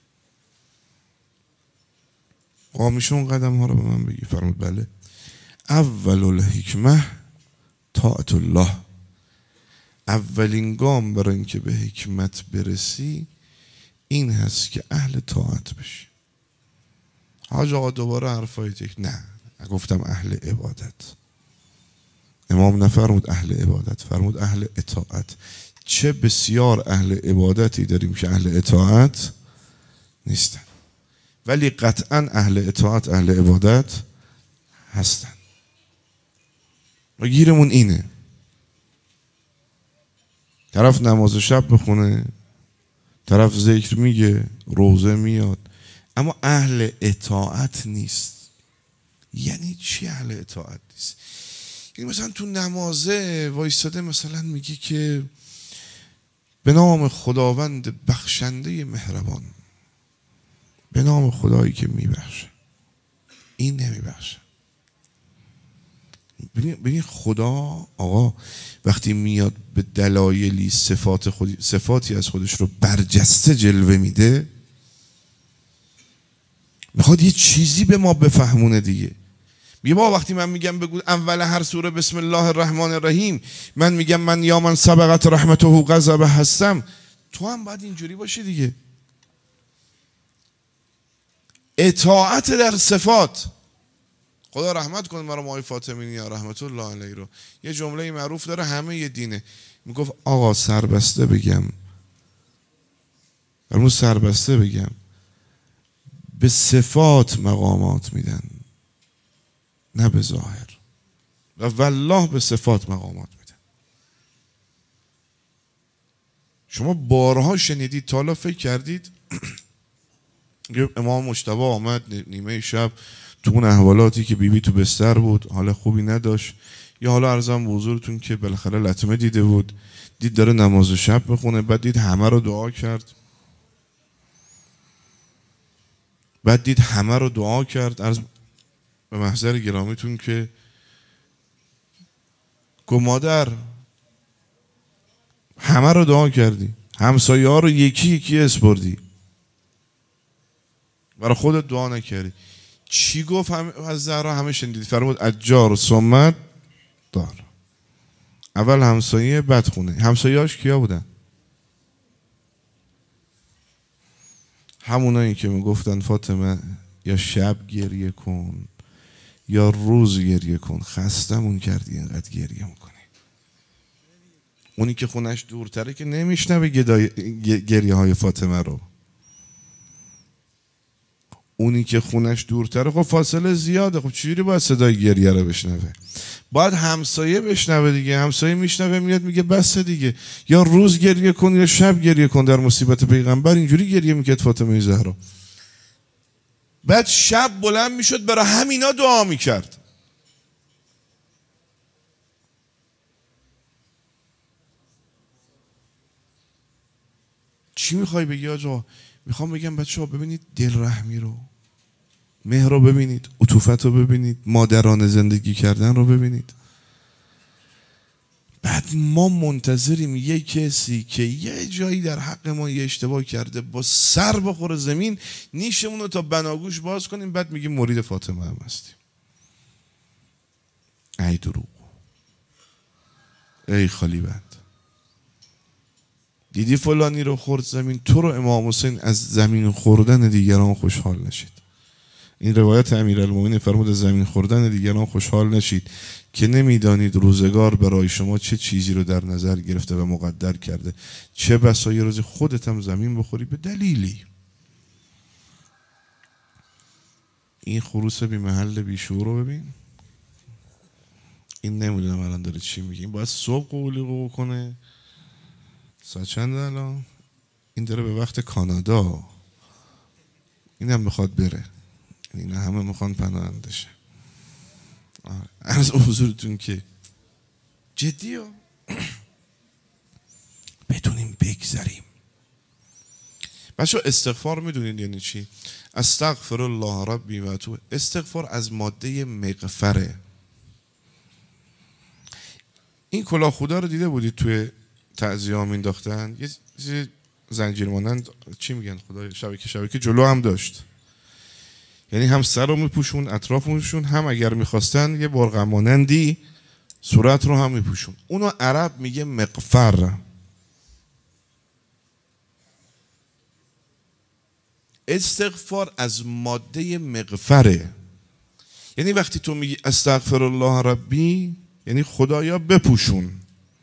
آقا میشه اون قدم ها رو به من بگی؟ فرمود بله. اول الحکمه طاعت الله. اولین گام برای اینکه به حکمت برسی این هست که اهل طاعت بشی. حاج آقا دوباره حرفای تک نه گفتم اهل عبادت. امام نفرمود اهل عبادت، فرمود اهل اطاعت. چه بسیار اهل عبادتی داریم که اهل اطاعت نیستن، ولی قطعا اهل اطاعت اهل عبادت هستن. و گیرمون اینه طرف نماز شب بخونه، طرف ذکر میگه، روزه میاد، اما اهل اطاعت نیست. یعنی چی اهل اطاعت نیست؟ یعنی مثلا تو نمازه وایستاده مثلا میگه که به نام خداوند بخشنده مهربان، به نام خدایی که میبخشه. این نمیبخشه. ببین خدا آقا وقتی میاد به دلایلی صفات خودی صفاتی از خودش رو برجسته جلوه میده، میخواد یه چیزی به ما بفهمونه دیگه. میگه با وقتی من میگم بگو اول هر سوره بسم الله الرحمن الرحیم، من میگم من یا من سبقت رحمته غضب هستم، تو هم باید اینجوری باشی دیگه. اطاعت در صفات. خدا رحمت کنه مرا آقای فاطمی یا رحمت الله علیه رو، یه جمله معروف داره همه یه دینه، میگفت آقا سربسته بگم، فرمود سربسته بگم، به صفات مقامات میدن نه به ظاهر، و والله به صفات مقامات میدن. شما بارها شنیدید تا حالا فکر کردید امام مجتبی آمد نیمه شب تو اون احوالاتی که بیبی تو بستر بود، حال خوبی نداشت، یا حالا عرضم به حضورتون که بالاخره لطمه دیده بود، دید داره نماز شب بخونه، بعد دید همه رو دعا کرد، بعد دید همه رو دعا کرد، عرض به محضر گرامیتون که گفت مادر همه رو دعا کردی، همسایه ها رو یکی یکی اسپردی، برای خودت دعا نکردی. چی گفت هم از زهرا؟ همه شنیدید. فرمود اجار سمت دار. اول همسایه بعد خونه. همسایه‌اش کیا بودن؟ همونایی که میگفتن فاطمه یا شب گریه کن یا روز گریه کن، خستمون کردی اینقدر گریه میکنی. اونی که خونش دورتره که نمیشنوه گریه های فاطمه رو، اونی که خونش دورتره خب فاصله زیاده، خب چجوری باید صدای گریه رو بشنوه؟ باید همسایه بشنوه دیگه. همسایه میشنوه میاد میگه بس دیگه، یا روز گریه کن یا شب گریه کن. در مصیبت پیغمبر اینجوری گریه میکرد فاطمه زهرا. بعد شب بلند میشد برای همینا دعا میکرد. چی میخوای بگی آجا؟ میخوام بگم بچه ها ببینید دل رحمی رو، مهر رو ببینید، عطوفت رو ببینید، مادران زندگی کردن رو ببینید. بعد ما منتظریم یه کسی که یه جایی در حق ما یه اشتباه کرده با سر بخوره زمین، نیشمون رو تا بناگوش باز کنیم، بعد میگیم مرید فاطمه هم هستیم. ای دروغ، ای خالی بند. دیدی فلانی رو خورد زمین، تو رو امام حسین از زمین خوردن دیگران خوشحال نشید. این روایت امیرالمومنین فرمود از زمین خوردن دیگران خوشحال نشید که نمیدانید روزگار برای شما چه چیزی رو در نظر گرفته و مقدر کرده. چه بسا یه روز خودت هم زمین بخوری به دلیلی. این خروس بی محل بی شعور رو ببین. این نمیدونم الان داره چی میگه. این باید صبح قولی قو کنه. ساعت چند الان؟ این داره به وقت کانادا. این هم میخواد بره. این همه میخوان پناهنده شه. عرض حضورتون که جدی ها بتونیم بگذریم. بچه استغفار میدونید یعنی چی؟ استغفر الله ربی و اتوب. استغفار از ماده مغفره. این کلاه خدا رو دیده بودید توی تعزیه ها مینداختن؟ یه چیزی زنجیر مانند چی میگن خدای شبکه شبکه جلو هم داشت. یعنی هم سر رو میپوشون، اطراف میپوشون، هم اگر میخواستن یه برقع مانندی صورت رو هم میپوشون. اونو عرب میگه مغفر. استغفار از ماده مغفره. یعنی وقتی تو میگی استغفر الله ربی، یعنی خدایا بپوشون.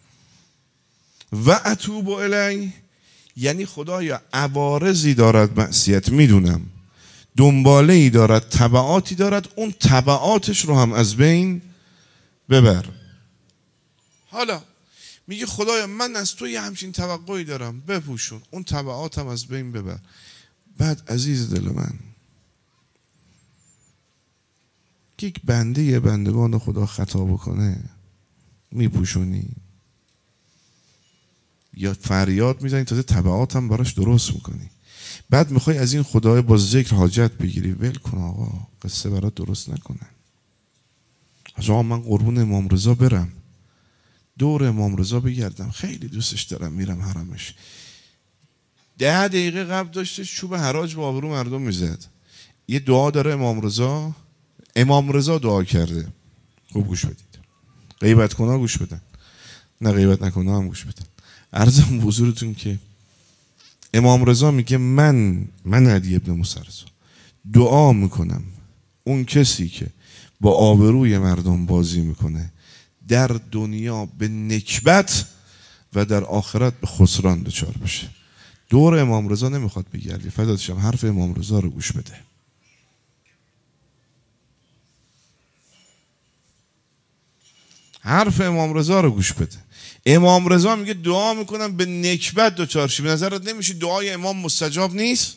و اتوب الی، یعنی خدایا عوارضی دارد معصیت، میدونم دنباله ای دارد، تبعاتی دارد، اون تبعاتش رو هم از بین ببر. حالا میگه خدایا من از تو یه همچین توقعی دارم، بپوشون، اون تبعاتم از بین ببر. بعد عزیز دل من، یک بنده یه بندگان خدا خطا بکنه میپوشونی یا فریاد میزنی، تازه تبعات هم براش درست میکنی. بعد میخوای از این خدای با ذکر حاجت بگیری. ول کن آقا، قصه برات درست نکنن. آقا من قربون امام رضا برم، دور امام رضا بگردم، خیلی دوستش دارم، میرم حرمش. ده دقیقه قبل داشتش چوب حراج با آبرو مردم میزد. یه دعا داره امام رضا، امام رضا دعا کرده. خوب گوش بدید. غیبت کنها گوش بدن، نه غیبت نکنها هم گوش بدن. عرضم حضورتون که امام رضا میگه من من علی ابن موسی رضا دعا میکنم اون کسی که با آبروی مردم بازی میکنه در دنیا به نکبت و در آخرت به خسران دچار بشه. دور امام رضا نمیخواد بگردی، فدات شم، حرف امام رضا رو گوش بده. حرف امام رضا رو گوش بده. امام رضا میگه دعا میکنم به نکبت دچار شی. به نظرت نمیشه دعای امام مستجاب نیست؟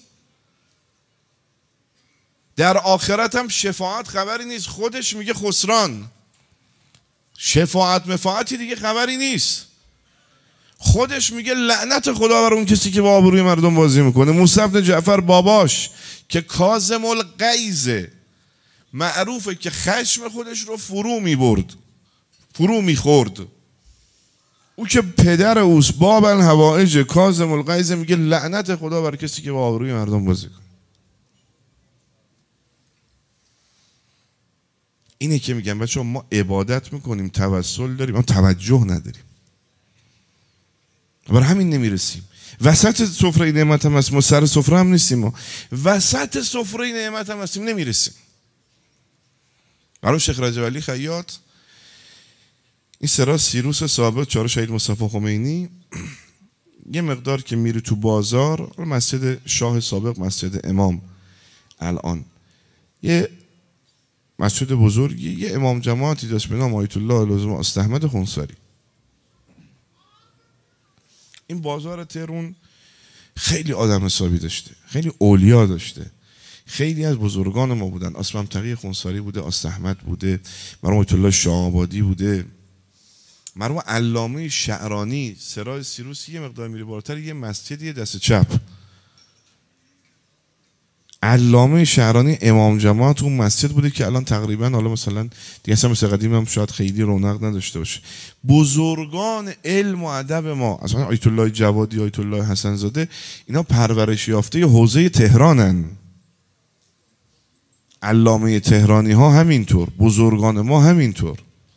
در آخرت هم شفاعت خبری نیست، خودش میگه خسران. شفاعت مفاعتی دیگه خبری نیست، خودش میگه لعنت خدا بر اون کسی که با آبروی مردم بازی میکنه. موسی بن جعفر باباش که کاظم الغیظه، معروفه که خشم خودش رو فرو میبرد، فرو میخورد. او که پدر اوست، باب الحوائج، کاظم الغیظ، میگه لعنت خدا بر کسی که با آبروی مردم بازی کنه. اینه که میگم بچه‌ها ما عبادت میکنیم، توسل داریم، اما توجه نداریم، برای همین نمیرسیم. وسط سفره نعمت هم هستیم، ما سر سفره هم نیستیم، ما وسط سفره نعمت هم هستیم، نمیرسیم. برای شیخ رجب علی خیاط این سرا سیروس ثابت چهار شهید مصطفی خمینی یه مقدار که میره تو بازار، مسجد شاه سابق، مسجد امام الان، یه مسجد بزرگی، یه امام جماعتی داشت به نام آیت الله العظما استحمد خونساری. این بازار تهران خیلی آدم حسابی داشته، خیلی اولیا داشته، خیلی از بزرگان ما بودن. اسمم تقی خونساری بوده، استحمد بوده، مرحوم آیت الله شاه آبادی بوده، مرحوم علامه شعرانی. سرای سیروس یه مقدار میره بالاتر، یه مسجد یه دست چپ، علامه شعرانی امام جماعت اون مسجد بوده که الان تقریبا حالا مثلا دیگه اصلا مثل قدیم هم شاید خیلی رونق نداشته باشه. بزرگان علم و ادب ما، اصلا آیت الله جوادی، آیت الله حسن زاده، اینا پرورش یافته حوزه تهرانن. علامه تهرانی ها همینطور، بزرگان ما همینطور.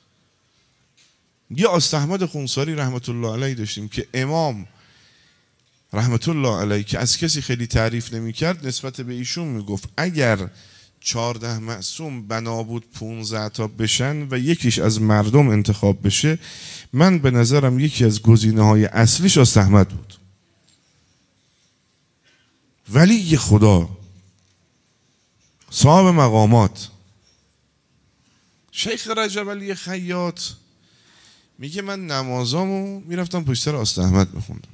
یه استحمد خونساری رحمت الله علیه داشتیم که امام رحمت الله علیه که از کسی خیلی تعریف نمی کرد، نسبت به ایشون می گفت اگر چارده معصوم بنا بود پونزده تا بشن و یکیش از مردم انتخاب بشه، من به نظرم یکی از گزینه های اصلیش استحمد بود. ولی خدا صاحب مقامات شیخ رجب علی خیاط میگه من نمازامو میرفتم پشت سر آست احمد میخوندم.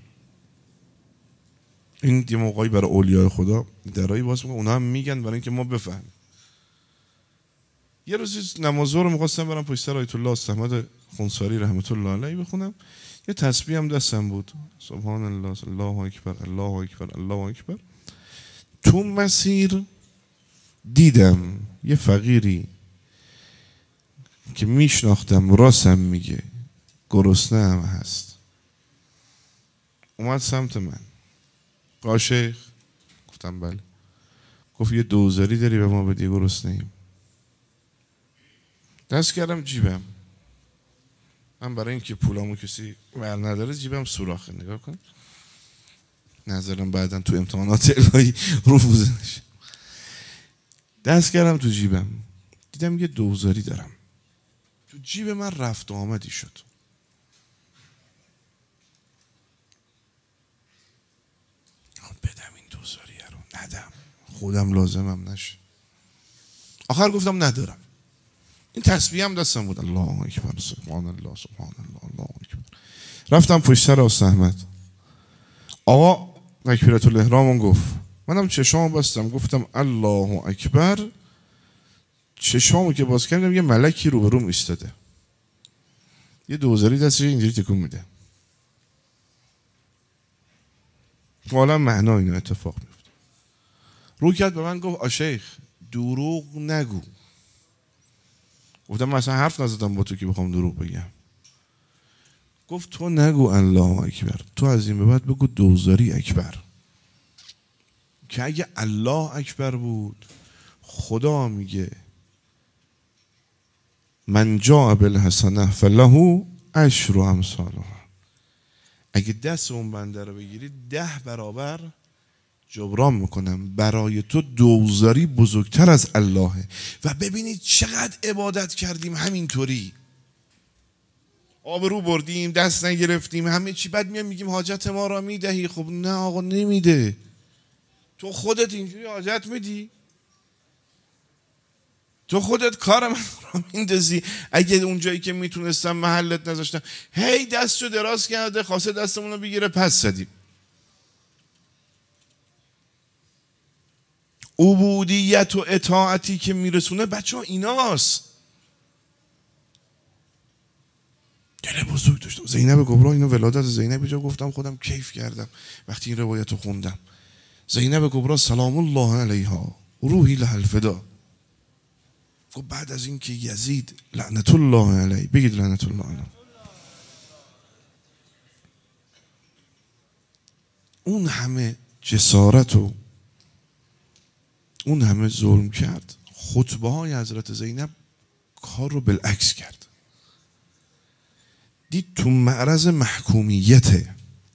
این یه موقعی برای اولیاء خدا درایی باز میکنه، اونا هم میگن برای اینکه ما بفهمیم. یه روزی نماز رو میخواستم برم پشت سر آیت الله آست احمد خونساری رحمت الله علیه بخونم. یه تسبیح هم دستم بود، سبحان الله، الله اکبر، الله اکبر، الله اکبر. تو مسیر دیدم یه فقیری که میشناختم راستم میگه، گرسنه هم هست، اومد سمت من. قاشق؟ گفتم بله. گفت یه دوزاری داری به ما بدی، گرسنه ایم. دست کردم جیبم، من برای اینکه پولامو کسی ور نداره جیبم سوراخه، نگاه کن، نظرم بعدن تو امتحانات الهی رفوزه نشه. دست کردم تو جیبم، دیدم یه دوزاری دارم تو جیب من، رفت و آمدی شد. بدم این دوزاریه رو، ندم، خودم لازمم نشه. آخر گفتم ندارم. این تسبیح هم دستم بود، الله اکبر، سبحان الله، سبحان الله، الله اکبر. رفتم پشت سر آست احمد. آقا تکبیرة الاحرام گفت، منم چشامو بستم، گفتم الله اکبر. چشامو که باز کردم یه ملکی روبروم ایستاده، یه دوزاری دستش اینجوری تکون میده. حالا معنا اینا اتفاق میفته. رو کرد به من گفت آشیخ دروغ نگو. گفتم من اصلا حرف نزدم با تو که بخوام دروغ بگم. گفت تو نگو الله اکبر، تو از این به بعد بگو دوزاری اکبر، که اگه الله اکبر بود خدا میگه من جاء بالحسنه فله عشر امثالها. اگه دست اون بنده رو بگیری ده برابر جبران میکنم. برای تو دوزاری بزرگتر از اللهه. و ببینید چقدر عبادت کردیم همینطوری، آبرو بردیم، دست نگرفتیم، همه چی، بعد میام میگیم حاجت ما را میدهی. خب نه آقا نمیده. تو خودت اینجوری حاجت میدی؟ تو خودت کار من را میندازی؟ اگه اونجایی که میتونستم محلت نذاشتم، هی دستشو دراز کرده خواسته دستمون رو بگیره، پس زدیم. عبودیت و اطاعتی که میرسونه بچه ها ایناست. دل بزرگ داشتم. زینب کبرا، اینو ولادت زینب جا گفتم خودم کیف کردم وقتی این روایت رو خوندم. زینب کبرا سلام الله علیها روحی لها الفدا. گفت بعد از این که یزید لعنت الله علیه، بگید لعنت الله علیه، اون همه جسارت و اون همه ظلم کرد، خطبه های حضرت زینب کار رو بالعکس کرد. دید تو معرض محکومیته،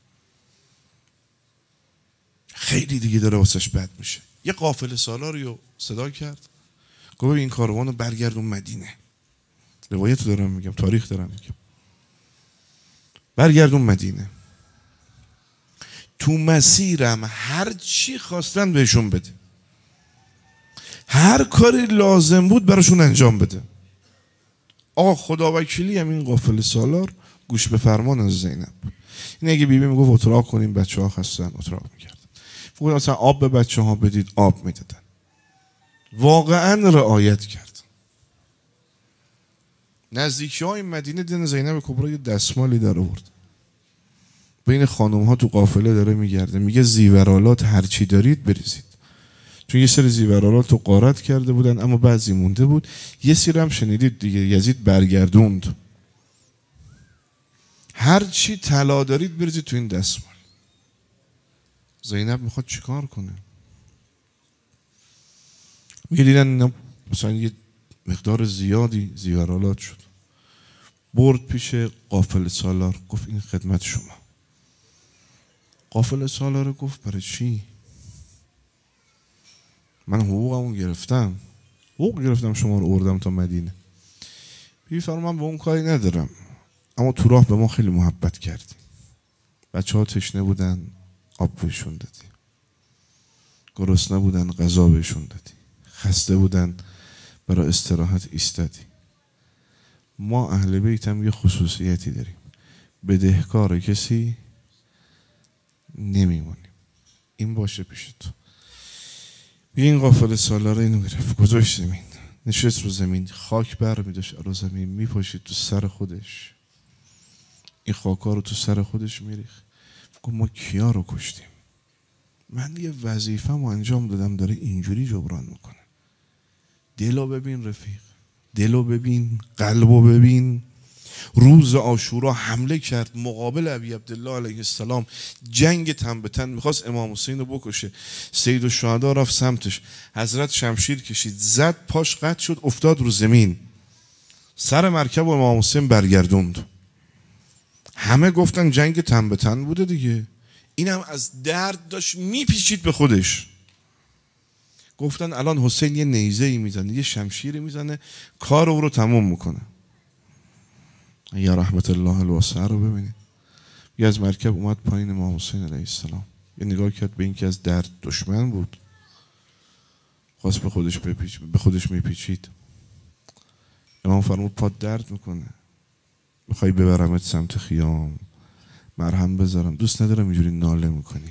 خیلی دیگه داره واسش بد میشه. یه قافله سالاری رو صدا کرد، گفت این کاروان رو برگردون مدینه. روایت رو دارم میگم، تاریخ دارم میگم. برگردون مدینه. تو مسیرم هر چی خواستن بهشون بده، هر کاری لازم بود براشون انجام بده. آقا خدا وکیلی هم این قافله سالار گوش به فرمان از زینب. این اگه بیبی میگفت اتراق کنیم بچه ها خستن، اتراق میکردن. فقط اصلا آب به بچه ها بدید، آب میدادن. واقعا رعایت کرد. نزدیکی های مدینه دین زینب کبرا یه دستمالی در آورد، بین خانم ها تو قافله داره میگرده، میگه زیورالات هر چی دارید بریزید. چون یه سری زیورالات تو غارت کرده بودن اما بعضی مونده بود. یه سری هم شنیدید دیگه، یزید برگردوند. هر چی طلا دارید بریزید تو این دستمال. زینب میخواد چیکار کنه؟ میگه دیدن مثلا یه مقدار زیادی زیورالات شد، برد پیش قافله سالار، گفت این خدمت شما. قافله سالار گفت برای چی؟ من حقوقمو گرفتم، حقوق گرفتم شما رو آوردم تا مدینه. بی فرمان من به اون کاری ندارم، اما تو راه به ما خیلی محبت کردی، بچه ها تشنه بودن آب بهشون دادی، گرسنه بودن غذا بهشون دادی، خسته بودن برای استراحت ایستادی. ما اهل بیت هم یه خصوصیتی داریم، بدهکار کسی نمیمونیم. این باشه پیش تو. بیا این قافله سالار اینو گرفت گذاشت زمین، نشست رو زمین، خاک بر میداشت رو زمین، میپاشید تو سر خودش، این خاکا رو تو سر خودش میریخ. گفت ما کیا رو کشتیم؟ من یه وظیفه‌مو انجام دادم، داره اینجوری جبران میکنه. دلو ببین رفیق، دلو ببین، قلبو ببین. روز عاشورا حمله کرد مقابل ابی عبدالله علیه السلام، جنگ تن به تن، میخواست امام حسین رو بکشه. سید الشهدا رفت سمتش، حضرت شمشیر کشید، زد، پاش قطع شد، افتاد رو زمین. سر مرکب و امام حسین برگردوند. همه گفتن جنگ تن به تن بوده دیگه. اینم از درد داشت میپیچید به خودش. گفتن الان حسین یه نیزه ای میزنه، یه شمشیری میزنه، کار او رو تموم میکنه. یا رحمت الله الواسعه رو ببینید. یه از مرکب اومد پایین امام حسین علیه السلام، یه نگاه کرد به این که از درد دشمن بود، خواست به خودش بپیچ، به خودش میپیچید. امام فرمود پات درد میکنه، میخوای ببرمت سمت خیام، مرهم بذارم؟ دوست ندارم اینجوری ناله میکنی.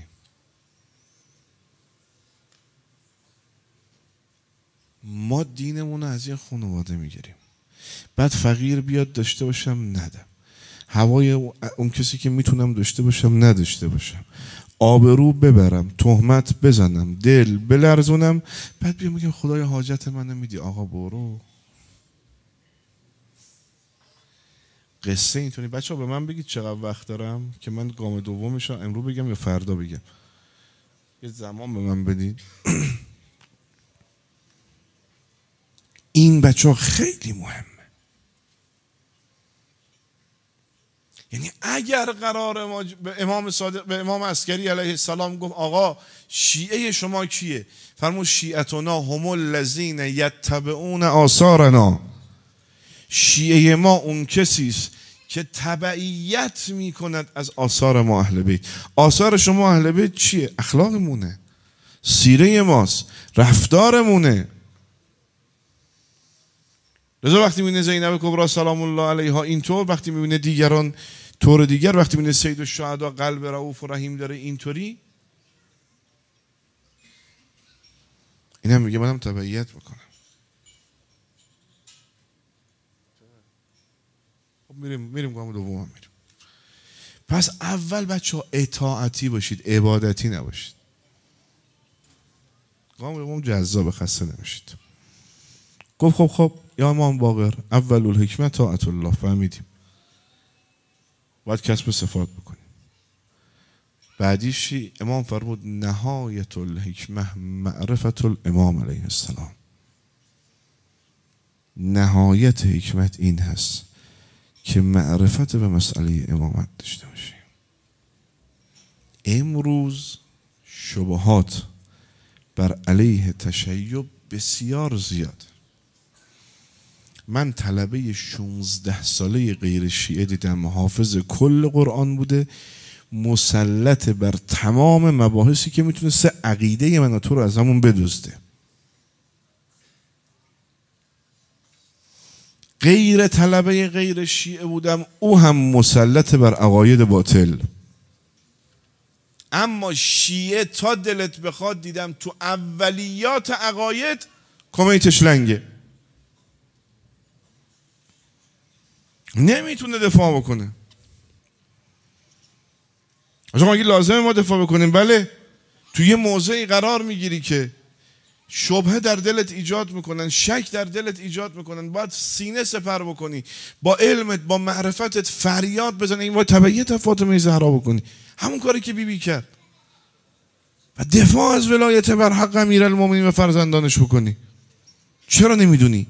ما دینمون رو از یه خانواده میگیریم، بعد فقیر بیاد داشته باشم ندم، هوای اون کسی که میتونم داشته باشم نداشته باشم، آبرو ببرم، تهمت بزنم، دل بلرزونم، بعد بیام میگم خدای حاجت منو میدی، آقا برو. قصه اینطوری. بچه ها به من بگید چقدر وقت دارم که من گام دومش رو امروز بگم یا فردا بگم؟ یه زمان به من بدید. این بچه ها خیلی مهمه. یعنی اگر قرار ما به امام صادق، به امام عسکری علیه السلام گفت آقا شیعه شما کیه؟ فرمود شیعتنا هم الذین یتبعون آثارنا. شیعه ما اون کسی است که تبعیت میکند از آثار ما اهل بیت. آثار شما اهل بیت چیه؟ اخلاقمونه، سیره ماست، رفتارمونه. لذا وقتی میبینه زینب کبری سلام الله علیها اینطور، وقتی میبینه دیگران طور دیگر، وقتی میبینه سید الشهدا قلب رؤوف و رحیم داره اینطوری، اینم میگه منم تبعیت میکنم. خب میریم میریم گام دوم میریم. پس اول بچه ها اطاعتی باشید، عبادتی نباشید. گام دوم جذاب، خسته نمیشید. گفت خب خب یا امام باقر اول الحکمت طاعت الله. فهمیدیم باید کسب صفات بکنیم. بعدیش امام فرمود نهایت الحکمه معرفت الامام علیه السلام. نهایت حکمت این هست که معرفت به مسئله امامت داشته باشیم. امروز شبهات بر علیه تشیع بسیار زیاد. من طلبه شانزده ساله غیر شیعه دیدم، حافظ کل قرآن بوده، مسلط بر تمام مباحثی که میتونسته عقیده من و تو رو از همون بدزده. غیر طلبه غیر شیعه بودم، او هم مسلط بر عقاید باطل. اما شیعه تا دلت بخواد دیدم تو اولیات عقاید کمیتش لنگه، نمیتونه دفاع بکنه. آجا اگه لازمه ما دفاع بکنیم، بله، تو یه موضعی قرار میگیری که شبهه در دلت ایجاد میکنن، شک در دلت ایجاد میکنن، باید سینه سپر بکنی، با علمت، با معرفتت فریاد بزنی، این باید تبعیت فاطمه زهرا بکنی، همون کاری که بیبی بی کرد، و دفاع از ولایت بر حق امیرالمومنین و فرزندانش بکنی. چرا نمیدونی؟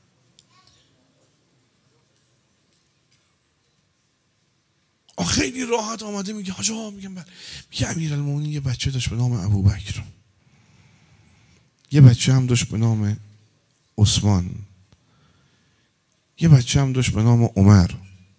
خیلی راحت آمده میگه حاجا، میگم بله، میگه امیرالمومنین یه بچه داشت به نام ابوبکر، یه بچه هم داشت به نام عثمان، یه بچه هم داشت به نام عمر.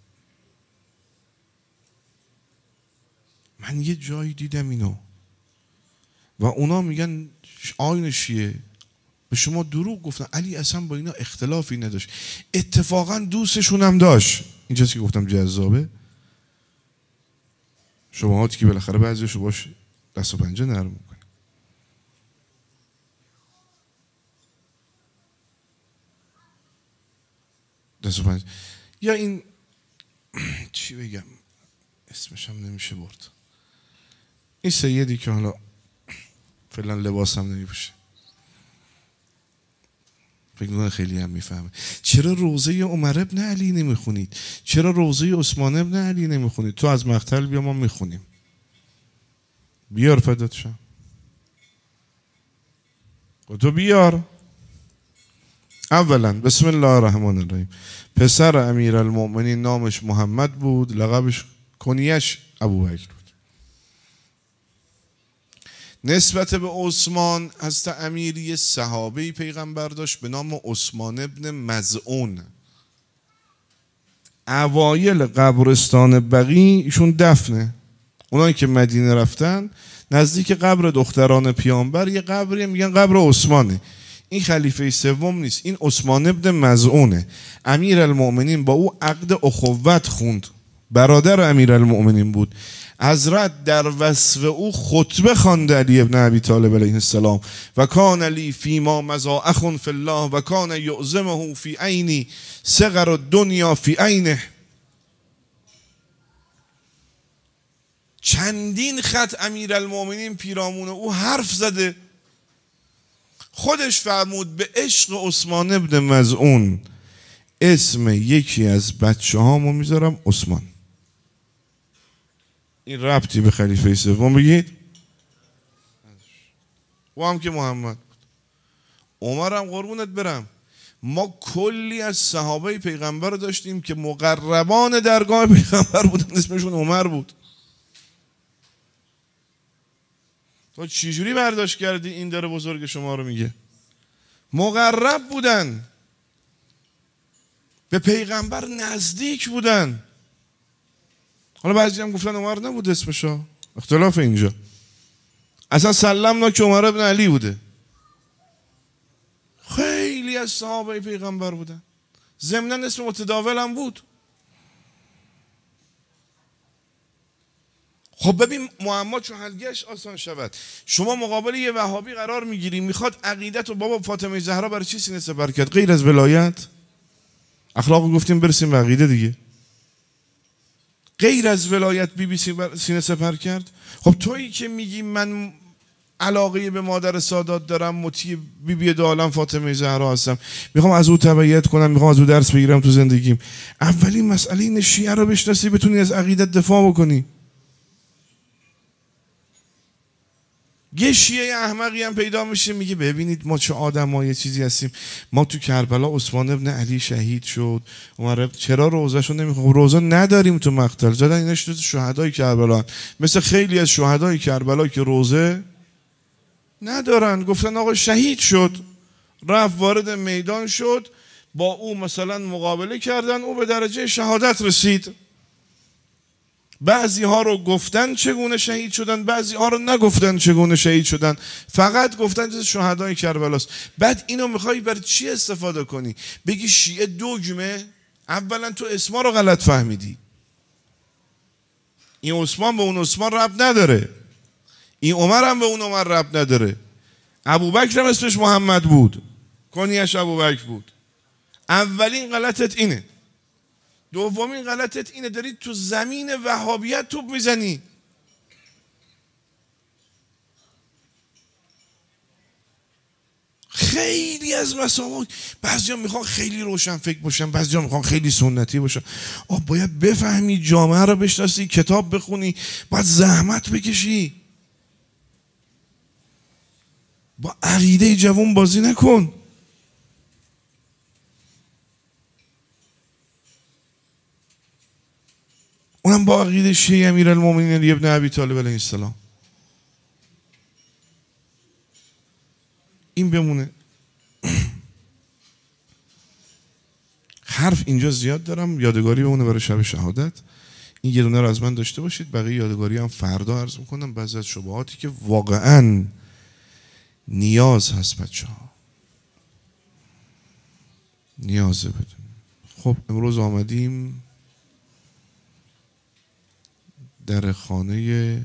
من یه جایی دیدم اینو و اونا میگن آیین شیعه، به شما دروغ گفتن. علی اصلا با اینا اختلافی نداشت، اتفاقا دوستشون هم داشت. اینجاست که گفتم جذابه. شبهاتی که بالاخره بعضیشو باش دست و پنجه نرم میکنه. دست و پنجه. یا این چی بگم، اسمش هم نمیشه برد، این سیدی که حالا فعلا لباس هم نمیپوشه، فکر میکنه خیلی هم میفهمه. چرا روضه عمر ابن علی نمیخونید؟ چرا روضه عثمان ابن علی نمیخونید؟ تو از مقتل بیا ما میخونیم. بیار فدات شم، تو بیار. اولا بسم الله الرحمن الرحیم. پسر امیرالمؤمنین نامش محمد بود، لقبش کنیش ابوبکر بود. نسبت به عثمان حضرت امیر یه صحابه‌ای پیغمبر داشت به نام عثمان ابن مظعون. اوایل قبرستان بقی ایشون دفنه. اونایی که مدینه رفتن نزدیک قبر دختران پیامبر یه قبری میگن قبر عثمانه. این خلیفه سوم نیست، این عثمان ابن مظعونه. امیرالمؤمنین با او عقد اخوت خوند، برادر امیرالمؤمنین بود. حضرت در وصف او خطبه خواند علی ابن ابی طالب علیه السلام و کان علی فیما مضى اخ فی الله و کان یعظمه فی عینی صغر الدنیا فی عینه. چندین خط امیرالمؤمنین پیرامون او حرف زده. خودش فرمود به عشق عثمان ابن مظعون اسم یکی از بچه هامو میذارم عثمان. این ربطی به خلیفه سوم بگید؟ او هم که محمد بود. عمرم قربونت برم، ما کلی از صحابه پیغمبر داشتیم که مقربان درگاه پیغمبر بودن، اسمشون عمر بود. تو چجوری برداشت کردی این داره بزرگ شما رو میگه؟ مقرب بودن، به پیغمبر نزدیک بودن. حالا بعضی هم گفتن عمر نبود اسمشو، اختلاف اینجا. اصلا سلمنا که عمر ابن علی بوده. خیلی از صحابه پیغمبر بودن، ضمناً اسم متداول هم بود. خب ببین معما چون حلگش آسان شود. شما مقابل یه وهابی قرار میگیری میخواد عقیدت و بابا فاطمه زهرا برای چی سینه سپر کرد؟ غیر از ولایت؟ اخلاقو گفتیم برسیم به عقیده دیگه. غیر از ولایت بی بی سینه سپر کرد؟ خب تویی که میگی من علاقه به مادر سادات دارم، مطیع بی بی دو عالم فاطمه زهرا هستم، میخوام از او تبعیت کنم، میخوام از او درس بگیرم تو زندگیم، اولین مسئله این شیعه رو بشناسی بتونی از عقیدت دفاع بکنی. یه شیعه احمقی هم پیدا میشه میگه ببینید ما چه آدمای چیزی هستیم، ما تو کربلا عثمان ابن علی شهید شد، عمر چرا روزهشو نمیخوام؟ روزه نداریم تو مقتل، زدن ایناش تو شهدای کربلا، مثل خیلی از شهدای کربلا که روزه ندارن. گفتن آقا شهید شد، رفت وارد میدان شد، با او مثلا مقابله کردن، او به درجه شهادت رسید. بعضی ها رو گفتن چگونه شهید شدن، بعضی ها رو نگفتن چگونه شهید شدن، فقط گفتن جز شهدای کربلاست. بعد اینو میخوای برای چی استفاده کنی؟ بگی شیعه دوگمه؟ اولا تو اسما رو غلط فهمیدی. این عثمان به اون عثمان ربط نداره، این عمر هم به اون عمر ربط نداره. ابوبکر هم اسمش محمد بود، کنیش ابوبکر بود. اولین غلطت اینه. دومین غلطت اینه داری تو زمین وهابیت توپ میزنی. خیلی از مسائل بعضیا میخوان خیلی روشن فکر باشن، بعضیا میخوان خیلی سنتی باشن. آه باید بفهمی، جامعه رو بشناسی، کتاب بخونی، باید زحمت بکشی. با عقیده جوان بازی نکن. اونم با عقیده شیعه امیرالمؤمنین علی ابن ابی طالب علیه السلام. این بمونه. حرف اینجا زیاد دارم، یادگاری بمونه برای شب شهادت. این یه دونه رو از من داشته باشید، بقیه یادگاری هم فردا عرض میکنم. بعضی از شبهاتی که واقعا نیاز هست بچه ها. نیازه بدونیم. خب امروز آمدیم در خانه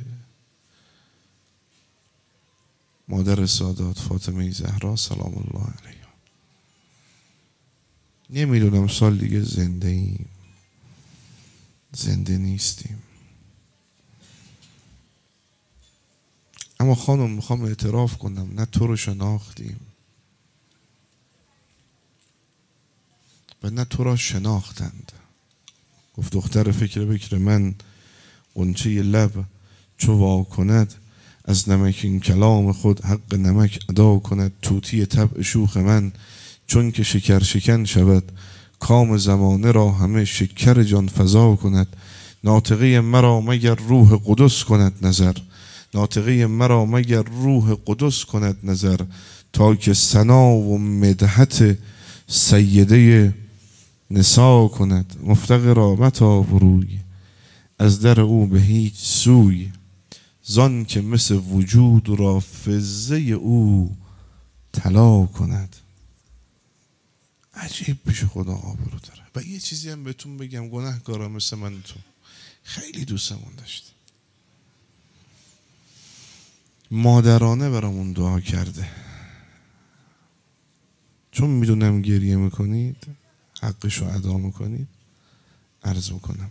مادر سادات فاطمه زهرا سلام الله علیها. نمیدونم سال دیگه زنده ایم زنده نیستیم، اما خانم میخوام اعتراف کنم نه تو رو شناختیم و نه تو را شناختند. گفت دختر فکر بکر من غنچه لب چو وا کند، از نمکین کلام خود حق نمک ادا کند. طوطی طبع شوخ من چون که شکر شکن شود، کام زمانه را همه شکر جان فزا کند. ناطقه مرا مگر روح قدس کند نظر، ناطقه مرا مگر روح قدس کند نظر. تا که ثنا و مدحت سیده نسا کند، مفتقرا متا بروی از در او به هیچ سوی. زان که مثل وجود را فزه او طلا کند. عجیب پیش خدا آبرو داره. و یه چیزی هم بهتون بگم، گناهکارا مثل من تو خیلی دوستمون داشت، مادرانه برامون دعا کرده. چون میدونم گریه میکنید حقشو ادا میکنید، عرض میکنم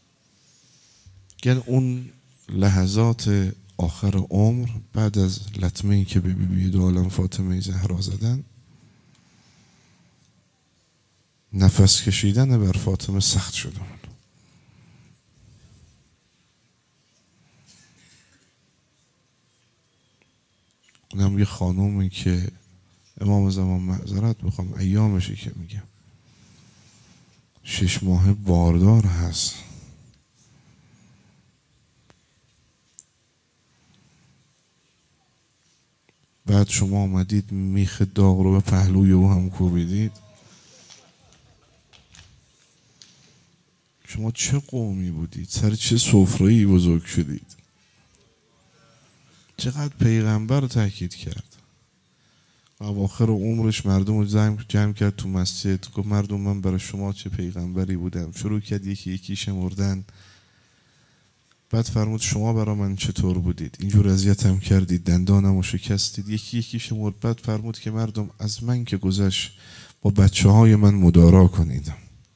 گل اون لحظات آخر عمر بعد از لطمه‌ای که به بی بی دو عالم فاطمه زهرا زدن، نفس کشیدن بر فاطمه سخت شده بود. اونم یه خانومی که امام زمان معذرت بخوام ایامشه که میگم شش ماه باردار هست، بعد شما آمدید میخ داغ رو به پهلوی او هم کوبیدید. شما چه قومی بودید؟ سر چه سفره‌ای بزرگ شدید؟ چقدر پیغمبر رو تاکید کرد. اواخر عمرش مردم رو جمع کرد تو مسجد، گفت مردم من برای شما چه پیغمبری بودم. شروع کرد یکی یکی شمردن. بعد فرمود شما برای من چطور بودید؟ اینجور اذیتم کردید، دندانم رو شکستید. یکی یکی شمرد. بعد فرمود که مردم از من که گذشت با بچه های من مدارا کنید.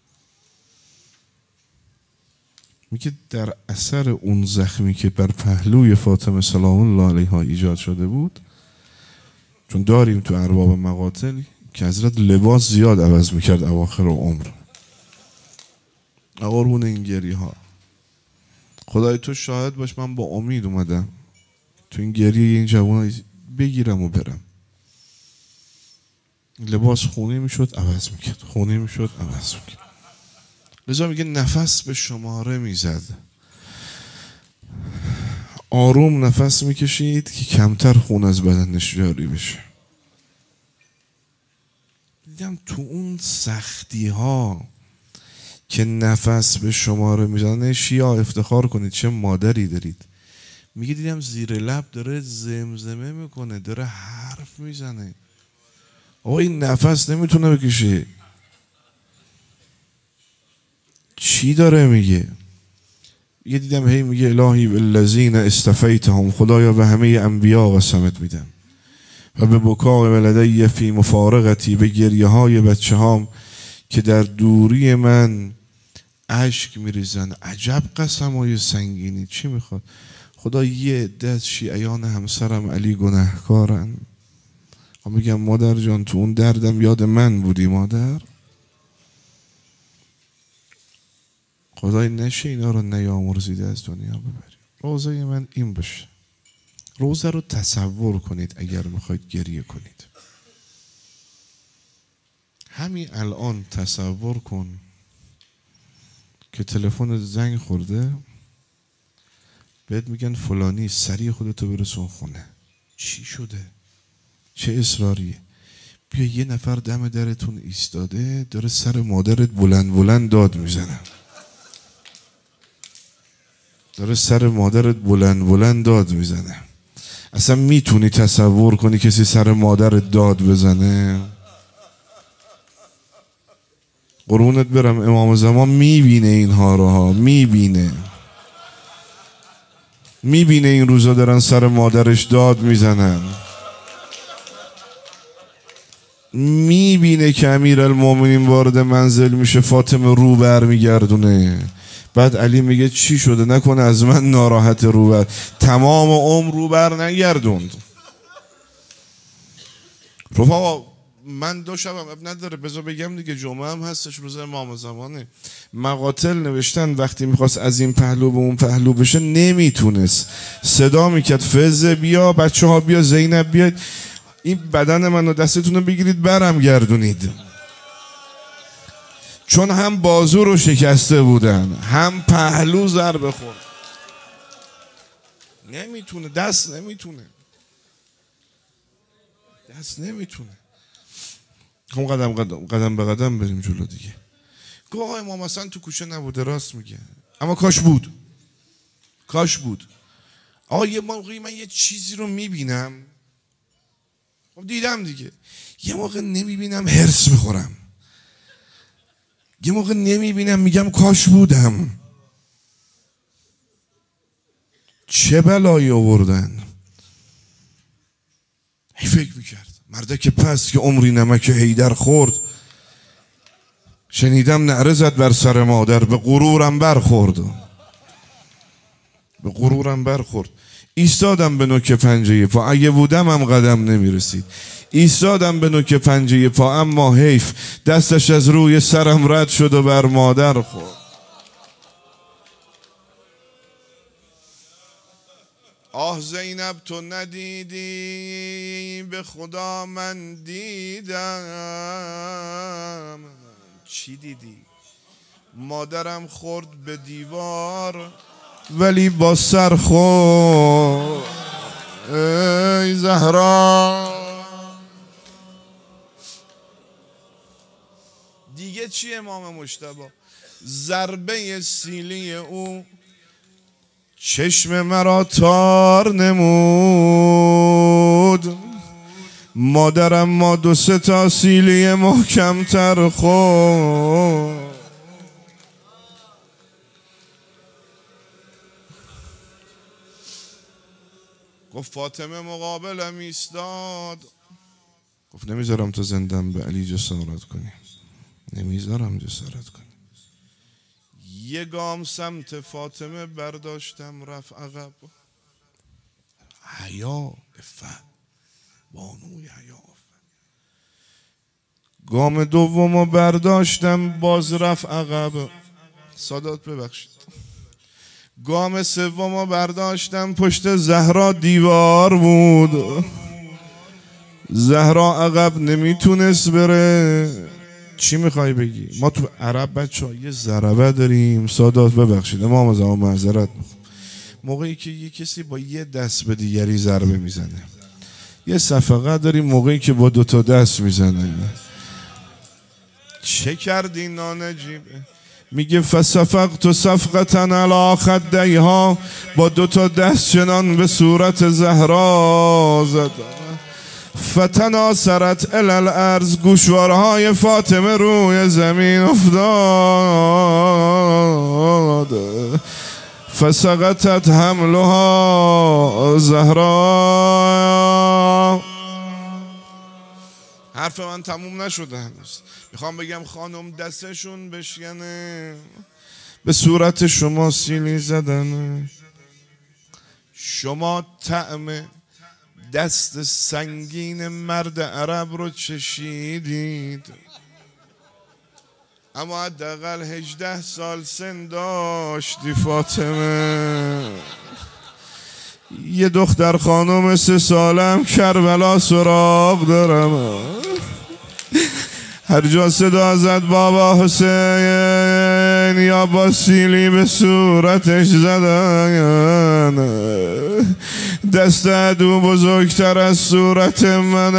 میگه در اثر اون زخمی که بر پهلوی فاطمه سلام الله علیها ایجاد شده بود، چون داریم تو ارباب مقاتل که حضرت لباس زیاد عوض میکرد اواخر عمر، قربون این گریه ها. خدای تو شاهد باش، من با امید اومدم تو این گریه این جوان بگیرم و برم. لباس خونی میشد عوض میکرد، خونی میشد عوض میکرد. لذا میگه نفس به شماره میزد، آروم نفس میکشید که کمتر خون از بدنش جاری بشه. دیدم تو اون سختی ها که نفس به شماره میزنه، شیعه افتخار کنید چه مادری دارید. میگه دیدم زیر لب داره زمزمه میکنه، داره حرف میزنه. آقا این نفس نمیتونه بکشه. چی داره میگه؟ یه دیدم هی میگه الهی بالذین استفیتهم، خدایا به همه انبیا قسمت میدم و به بکای ولدی فی مفارقتی، به گریه های بچه هام که در دوری من اشک میریزن. عجب قسم های سنگینی. چی میخواد؟ خدا یه عده از شیعیان همسرم علی گناهکارن. میگم مادر جان تو اون دردم یاد من بودی مادر. خدای نشه اینا رو نیامرزیده از دنیا ببری. روزه من این بشه. روزه رو تصور کنید اگر میخواید گریه کنید. همین الان تصور کن که تلفن زنگ خورده، بهت میگن فلانی سریع خودتو برسون خونه. چی شده؟ چه اصراریه؟ بیا یه نفر دم درتون ایستاده داره سر مادرت بلند بلند داد میزنه. داره سر مادرت بلند بلند داد میزنه. اصلا میتونی تصور کنی کسی سر مادرت داد بزنه؟ قربونت برم امام زمان میبینه اینها رو ها، میبینه میبینه این روزا دارن سر مادرش داد میزنن، میبینه که امیرالمومنین وارد منزل میشه فاطمه رو بر میگردونه. بعد علی میگه چی شده؟ نکنه از من ناراحت رو بر، تمام عمر رو بر نگردوند. رفقا من دو شبم اب نداره بذار بگم دیگه، جمعه هم هستش روز امام زمانه. مقاتل نوشتن وقتی میخواست از این پهلو به اون پهلو بشه نمیتونست، صدا میکرد فزه بیا، بچه ها بیا، زینب بیاید، این بدن منو دستتون رو بگیرید برم گردونید. چون هم بازو رو شکسته بودن هم پهلو ضربه خورد، نمیتونه، دست نمیتونه دست نمیتونه هم قدم قدم قدم به قدم بریم جلو دیگه. گوه آقای امام حسن تو کوچه نبوده، راست میگه، اما کاش بود، کاش بود. آقا یه موقعی من یه چیزی رو میبینم، خب دیدم دیگه، یه موقع نمیبینم هرس میخورم، یه موقع نمیبینم میگم کاش بودم. چه بلایی آوردن. هی فکر میکرد مردک پس که عمری نمک حیدر خورد، شنیدم نعره زد بر سر مادر، به غرورم برخورد، به غرورم برخورد. ایستادم به نوک پنجه پا، اگه بودم هم قدم نمیرسید. ایستادم به نوک پنجه پا، اما حیف دستش از روی سرم رد شد و بر مادر خورد. آه زینب تو ندیدی، به خدا من دیدم. چی دیدی؟ مادرم خورد به دیوار ولی با سر خورد. ای زهرا دیگه چی امام مجتبی؟ ضربه سیلی او چشم مرا تار نمود. مادرم ما دو سه تا سیلی محکم تر خورد. گفت فاطمه مقابلم ایستاد، گفت نمیذارم تو زندم به علی جسارت کنی، نمیذارم جسارت کنی. یه گام سمت فاطمه برداشتم رفت عقب. حیا افت، بانوی حیا افت. گام دومو برداشتم باز رفت عقب. سادات ببخشید. گام سومو برداشتم پشت زهرا دیوار بود. زهرا عقب نمیتونست بره. چی میخوای بگی؟ ما تو عرب بچه ها یه ضربه داریم، سادات ببخشید امام زمان معذرت میخوام، موقعی که یه کسی با یه دست به دیگری ضربه میزنه. یه صفقه داریم موقعی که با دوتا دست میزنه. چه کردی نانجیبه؟ میگه فصفقت صفقتا علی خدیها، با دوتا دست چنان به صورت زهرا زدم. فتناثرت الی الارض، گوشوارهای فاطمه روی زمین افتاد. فسقطت حملها زهرا. حرف من تموم نشده هنوز، میخوام بگم خانم دستشون بشکنه، به صورت شما سیلی زدن. شما طعم دست سنگین مرد عرب رو چشیدید، اما حداقل هجده سال سن داشتی فاطمه. یه دختر خانم سه سالم کربلا سراغ دارم، هر جا صدا زد بابا حسین یا با سیلی به صورتش زدن. دست عدو بزرگتر از صورت من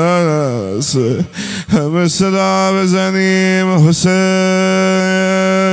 است، همه صدا بزنیم حسین.